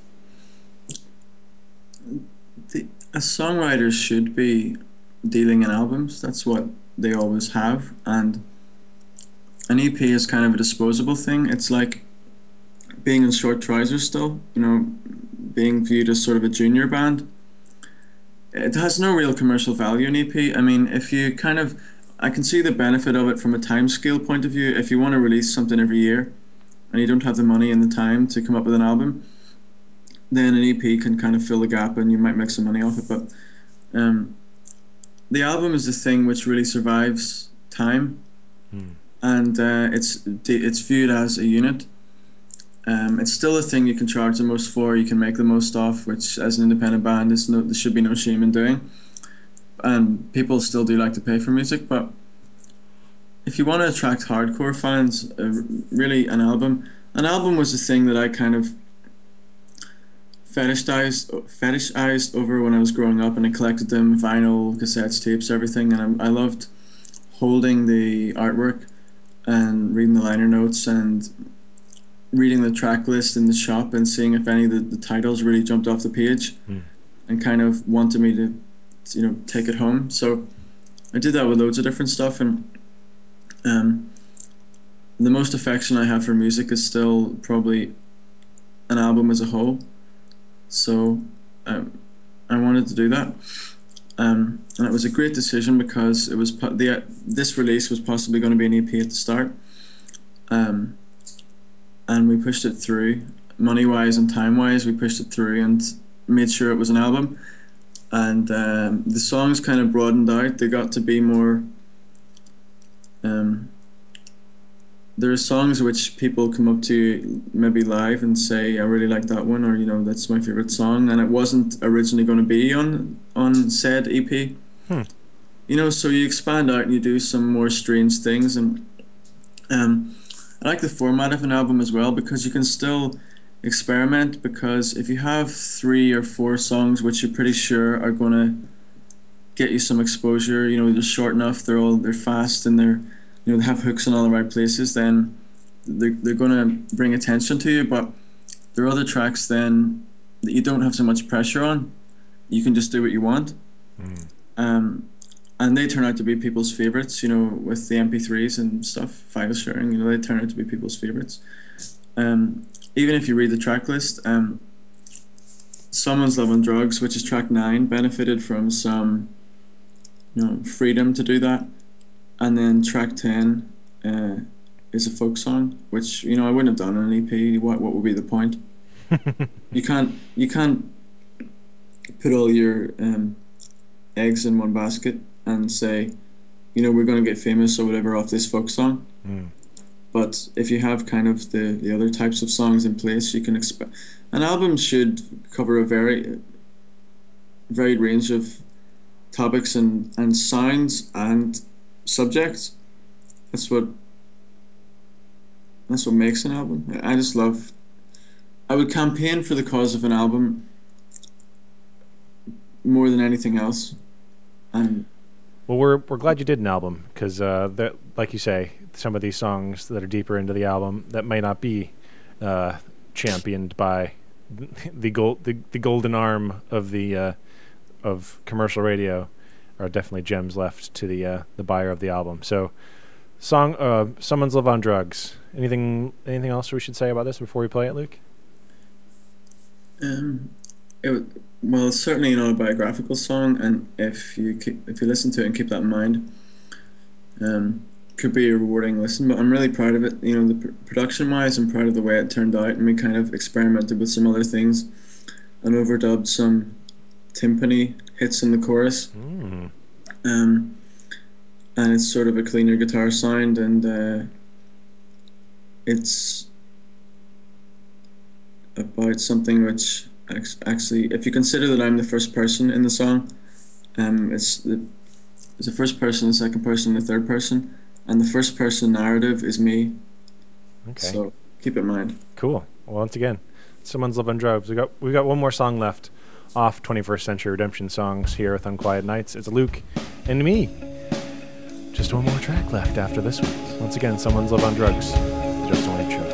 A songwriter should be dealing in albums. That's what they always have. And an EP is kind of a disposable thing. It's like being in short trousers still, being viewed as sort of a junior band. It has no real commercial value in EP. I mean, I can see the benefit of it from a time scale point of view. If you want to release something every year and you don't have the money and the time to come up with an album, then an EP can kind of fill the gap and you might make some money off it. But the album is the thing which really survives time, and it's viewed as a unit. It's still a thing you can charge the most for, you can make the most off, which as an independent band there should be no shame in doing. And people still do like to pay for music, but if you want to attract hardcore fans, really an album was the thing that I kind of fetishized over when I was growing up, and I collected them, vinyl, cassettes, tapes, everything, and I loved holding the artwork and reading the liner notes and reading the track list in the shop and seeing if any of the titles really jumped off the page and kind of wanted me to take it home. So I did that with loads of different stuff, and the most affection I have for music is still probably an album as a whole. So I wanted to do that, and it was a great decision because it was this release was possibly going to be an EP at the start, and we pushed it through, money-wise and time-wise. We pushed it through and made sure it was an album. And the songs kind of broadened out. They got to be more... there are songs which people come up to maybe live and say, I really like that one, or, that's my favourite song. And it wasn't originally going to be on said EP. So you expand out and you do some more strange things. And I like the format of an album as well, because you can still experiment, because if you have 3 or 4 songs which you're pretty sure are going to get you some exposure, they're short enough, they're fast, and they have hooks in all the right places, then they're going to bring attention to you. But there are other tracks then that you don't have so much pressure on. You can just do what you want. And they turn out to be people's favourites, with the MP3s and stuff, file sharing, they turn out to be people's favourites. Even if you read the track list, Someone's Love on Drugs, which is track 9, benefited from some freedom to do that. And then track 10 is a folk song, which, I wouldn't have done on an EP. What would be the point? You can't put all your eggs in one basket and say, we're going to get famous or whatever off this folk song. But if you have kind of the other types of songs in place, you can expect... An album should cover a very varied range of topics and sounds and subjects. That's what makes an album. I would campaign for the cause of an album more than anything else. And well, we're glad you did an album, because like you say, some of these songs that are deeper into the album that may not be championed by the golden arm of the of commercial radio are definitely gems left to the buyer of the album. So, Someone's Love on Drugs. Anything else we should say about this before we play it, Luke? Well, it's certainly an autobiographical song, and if you listen to it and keep that in mind, could be a rewarding listen. But I'm really proud of it. The production wise, I'm proud of the way it turned out, and we kind of experimented with some other things and overdubbed some timpani hits in the chorus. And it's sort of a cleaner guitar sound, and it's about something which actually, if you consider that I'm the first person in the song, it's the first person, the second person, the third person, and the first person narrative is me. Okay. So keep it in mind. Cool. Well, once again, Someone's Love on Drugs. We got one more song left off 21st Century Redemption Songs here with Unquiet Nights. It's Luke and me. Just one more track left after this one. Once again, Someone's Love on Drugs. Just One Show.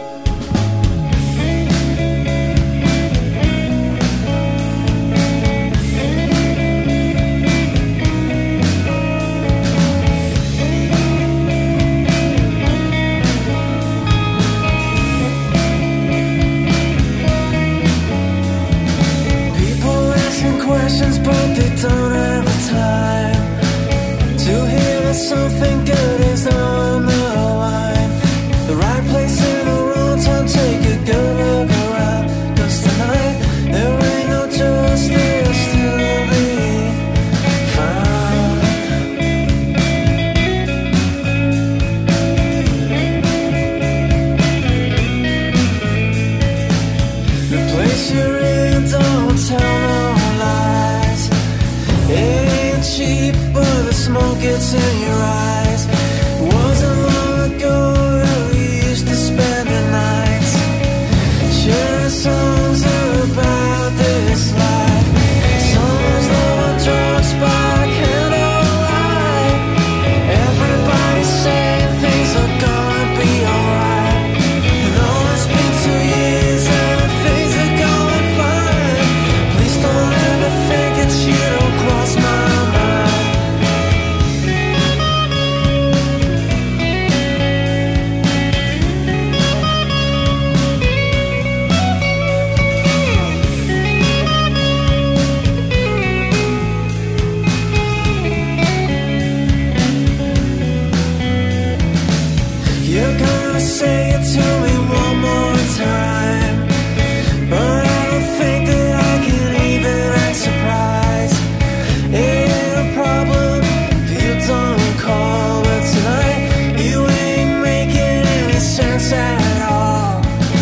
Questions, but they don't have the time to hear that something good is on the line. The right place in the wrong time, take a good look around. 'Cause tonight there ain't no justice to be found. The place you're in, don't tell no lies. It ain't cheap, but the smoke gets in your eyes. Wasn't long ago that we used to spend the nights sharing songs about this life. Someone's love on drugs by candlelight. Everybody's saying things are gonna be alright. And all it's been 2 years and things are going fine. Please don't ever think that you don't cross my mind. You're gonna say it to me one more time, but I don't think that I can even act surprised. It ain't a problem if you don't call, but tonight you ain't making any sense at all.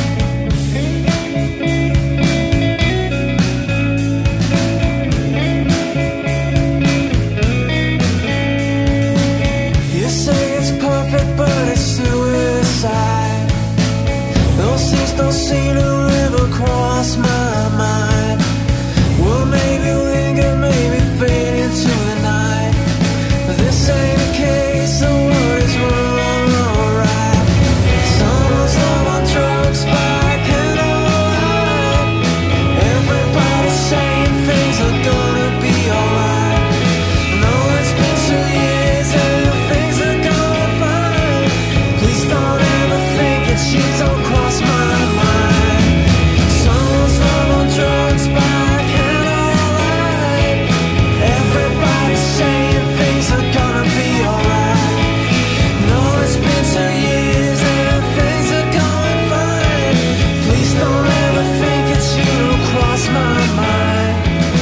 You say it's perfect, but it's suicide. Those things don't seem to ever cross my mind. Well, maybe linger, maybe fade into the night. But this ain't the case, so what is wrong or right? Someone's love on drugs by candlelight. Everybody's saying things are gonna be alright. No, it's been 2 years and things are going fine. Please don't ever think that you don't cross my mind. Someone's love on drugs by candlelight. Everybody's saying things are gonna be alright. No, it's been 2 years and things are going fine. Please don't ever think that you don't cross my mind.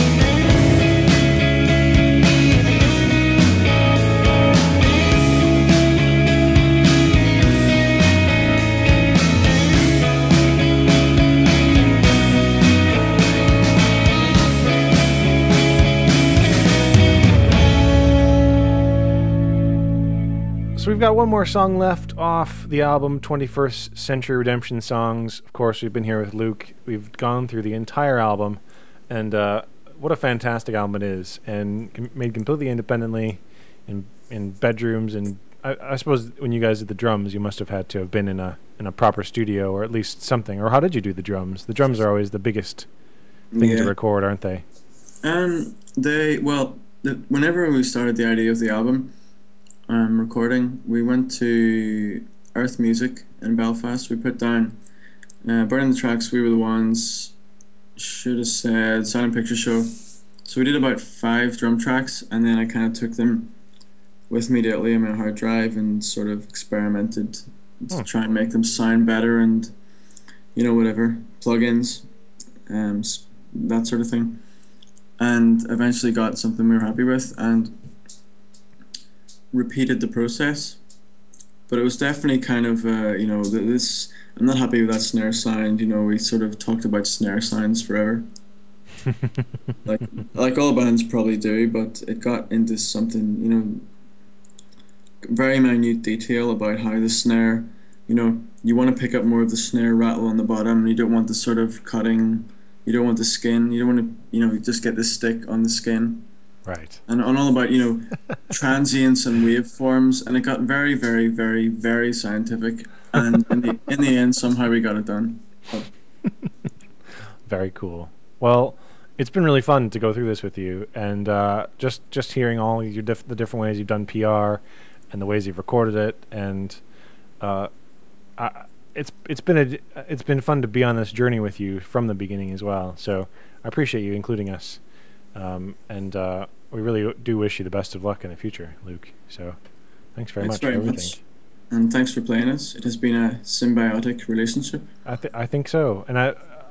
So we've got one more song left off the album 21st Century Redemption Songs. Of course, we've been here with Luke. We've gone through the entire album, and what a fantastic album it is, and made completely independently in bedrooms. And I suppose when you guys did the drums, you must have had to have been in a proper studio, or at least something. Or how did you do the drums? The drums are always the biggest thing to record, aren't they? Whenever we started the idea of the album recording, we went to Earth Music in Belfast. We put down Burning the Tracks, We Were the Ones, should have said Silent Picture Show. So we did about 5 drum tracks, and then I kind of took them with me to Italy on my hard drive and sort of experimented to try and make them sound better, and whatever plugins, that sort of thing, and eventually got something we were happy with and repeated the process. But it was definitely kind of this. I'm not happy with that snare sound. We sort of talked about snare sounds forever. like all bands probably do, but it got into something, very minute detail about how the snare, you want to pick up more of the snare rattle on the bottom. You don't want the sort of cutting, you don't want the skin, you don't want to, just get the stick on the skin. Right. And all about, transients and waveforms, and it got very, very, very, very scientific. And in the end, somehow we got it done. Very cool. Well, it's been really fun to go through this with you, and just hearing all your the different ways you've done PR, and the ways you've recorded it, and it's been fun to be on this journey with you from the beginning as well. So I appreciate you including us, and we really do wish you the best of luck in the future, Luke. So thanks very much for everything. And thanks for playing us. It has been a symbiotic relationship. I think so, and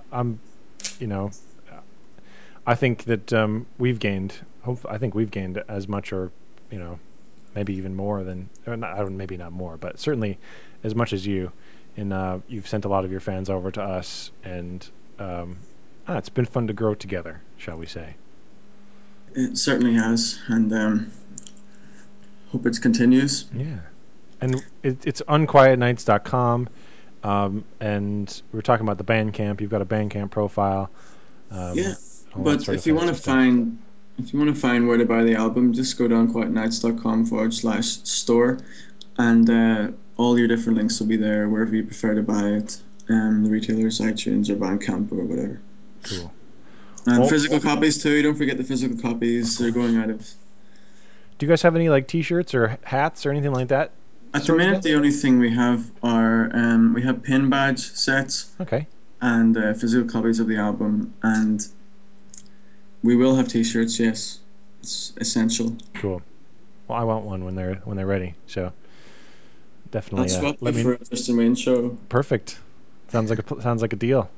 I think that we've gained. I think we've gained as much, or maybe even more than. Maybe not more, but certainly as much as you. And you've sent a lot of your fans over to us, and it's been fun to grow together, shall we say? It certainly has, and hope it continues. Yeah. And it's unquietnights.com, and we were talking about the Bandcamp. You've got a Bandcamp profile. Yeah, but if you want to find where to buy the album, just go to unquietnights.com/store, and all your different links will be there wherever you prefer to buy it. The retailers, iTunes or Bandcamp or whatever. Cool. And physical copies too. Don't forget the physical copies. They're going out of. Do you guys have any T-shirts or hats or anything like that? At the minute, the only thing we have are we have pin badge sets. Okay. And physical copies of the album, and we will have T-shirts. Yes, it's essential. Cool. Well, I want one when they're ready. So definitely. I'll swap for a Justin Wayne show. Perfect. Sounds like a deal.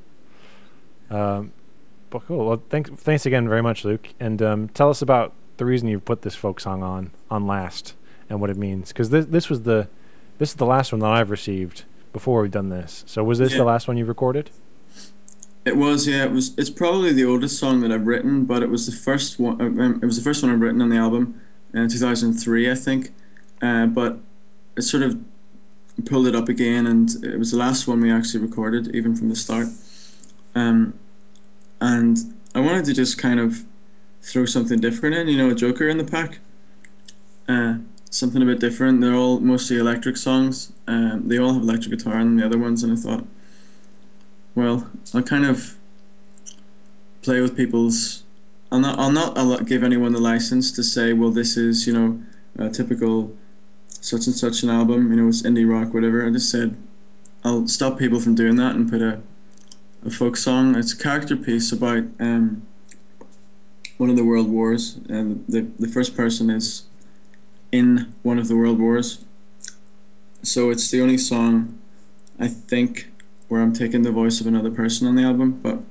But cool. Well, thanks again very much, Luke. And tell us about the reason you put this folk song on last and what it means. Because this is the last one that I've received before we've done this. So was this the last one you recorded? It was, yeah. It's probably the oldest song that I've written, but it was the first one. It was the first one I've written on the album in 2003, I think. But it sort of pulled it up again, and it was the last one we actually recorded, even from the start. And I wanted to just kind of throw something different in, a joker in the pack. Something a bit different. They're all mostly electric songs. They all have electric guitar in the other ones, and I thought, well, I'll kind of play with people's. I'll not give anyone the license to say, well, this is a typical such and such an album. It's indie rock, whatever. I just said I'll stop people from doing that and put a folk song. It's a character piece about one of the world wars, and the first person is in one of the world wars. So it's the only song, I think, where I'm taking the voice of another person on the album, but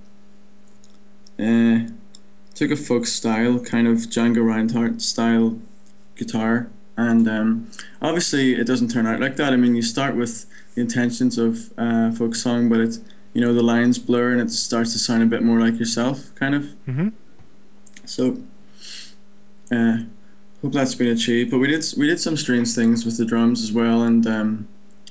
took a folk style, kind of Django Reinhardt style guitar, and obviously it doesn't turn out like that. I mean, you start with the intentions of folk song, but it's the lines blur and it starts to sound a bit more like yourself, kind of. Mm-hmm. So hope that's been achieved. But we did some strange things with the drums as well, and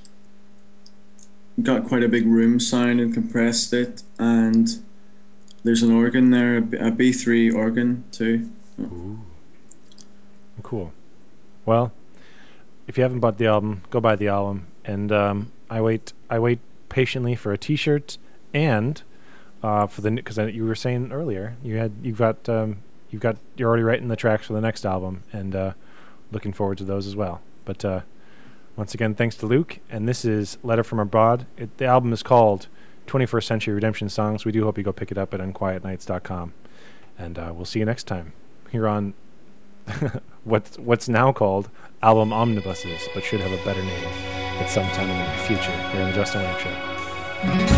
got quite a big room sound and compressed it, and there's an organ there, a B3 organ too. Ooh. Cool. Well, if you haven't bought the album, go buy the album, and I wait patiently for a T-shirt, and for the, because you were saying earlier you're already writing the tracks for the next album, and looking forward to those as well. But Once again, thanks to Luke. And this is Letter from Abroad. The album is called 21st Century Redemption Songs. We do hope you go pick it up at unquietnights.com. And we'll see you next time here on what's now called Album Omnibuses, but should have a better name at some time in the future here on the Justin Wayne Show.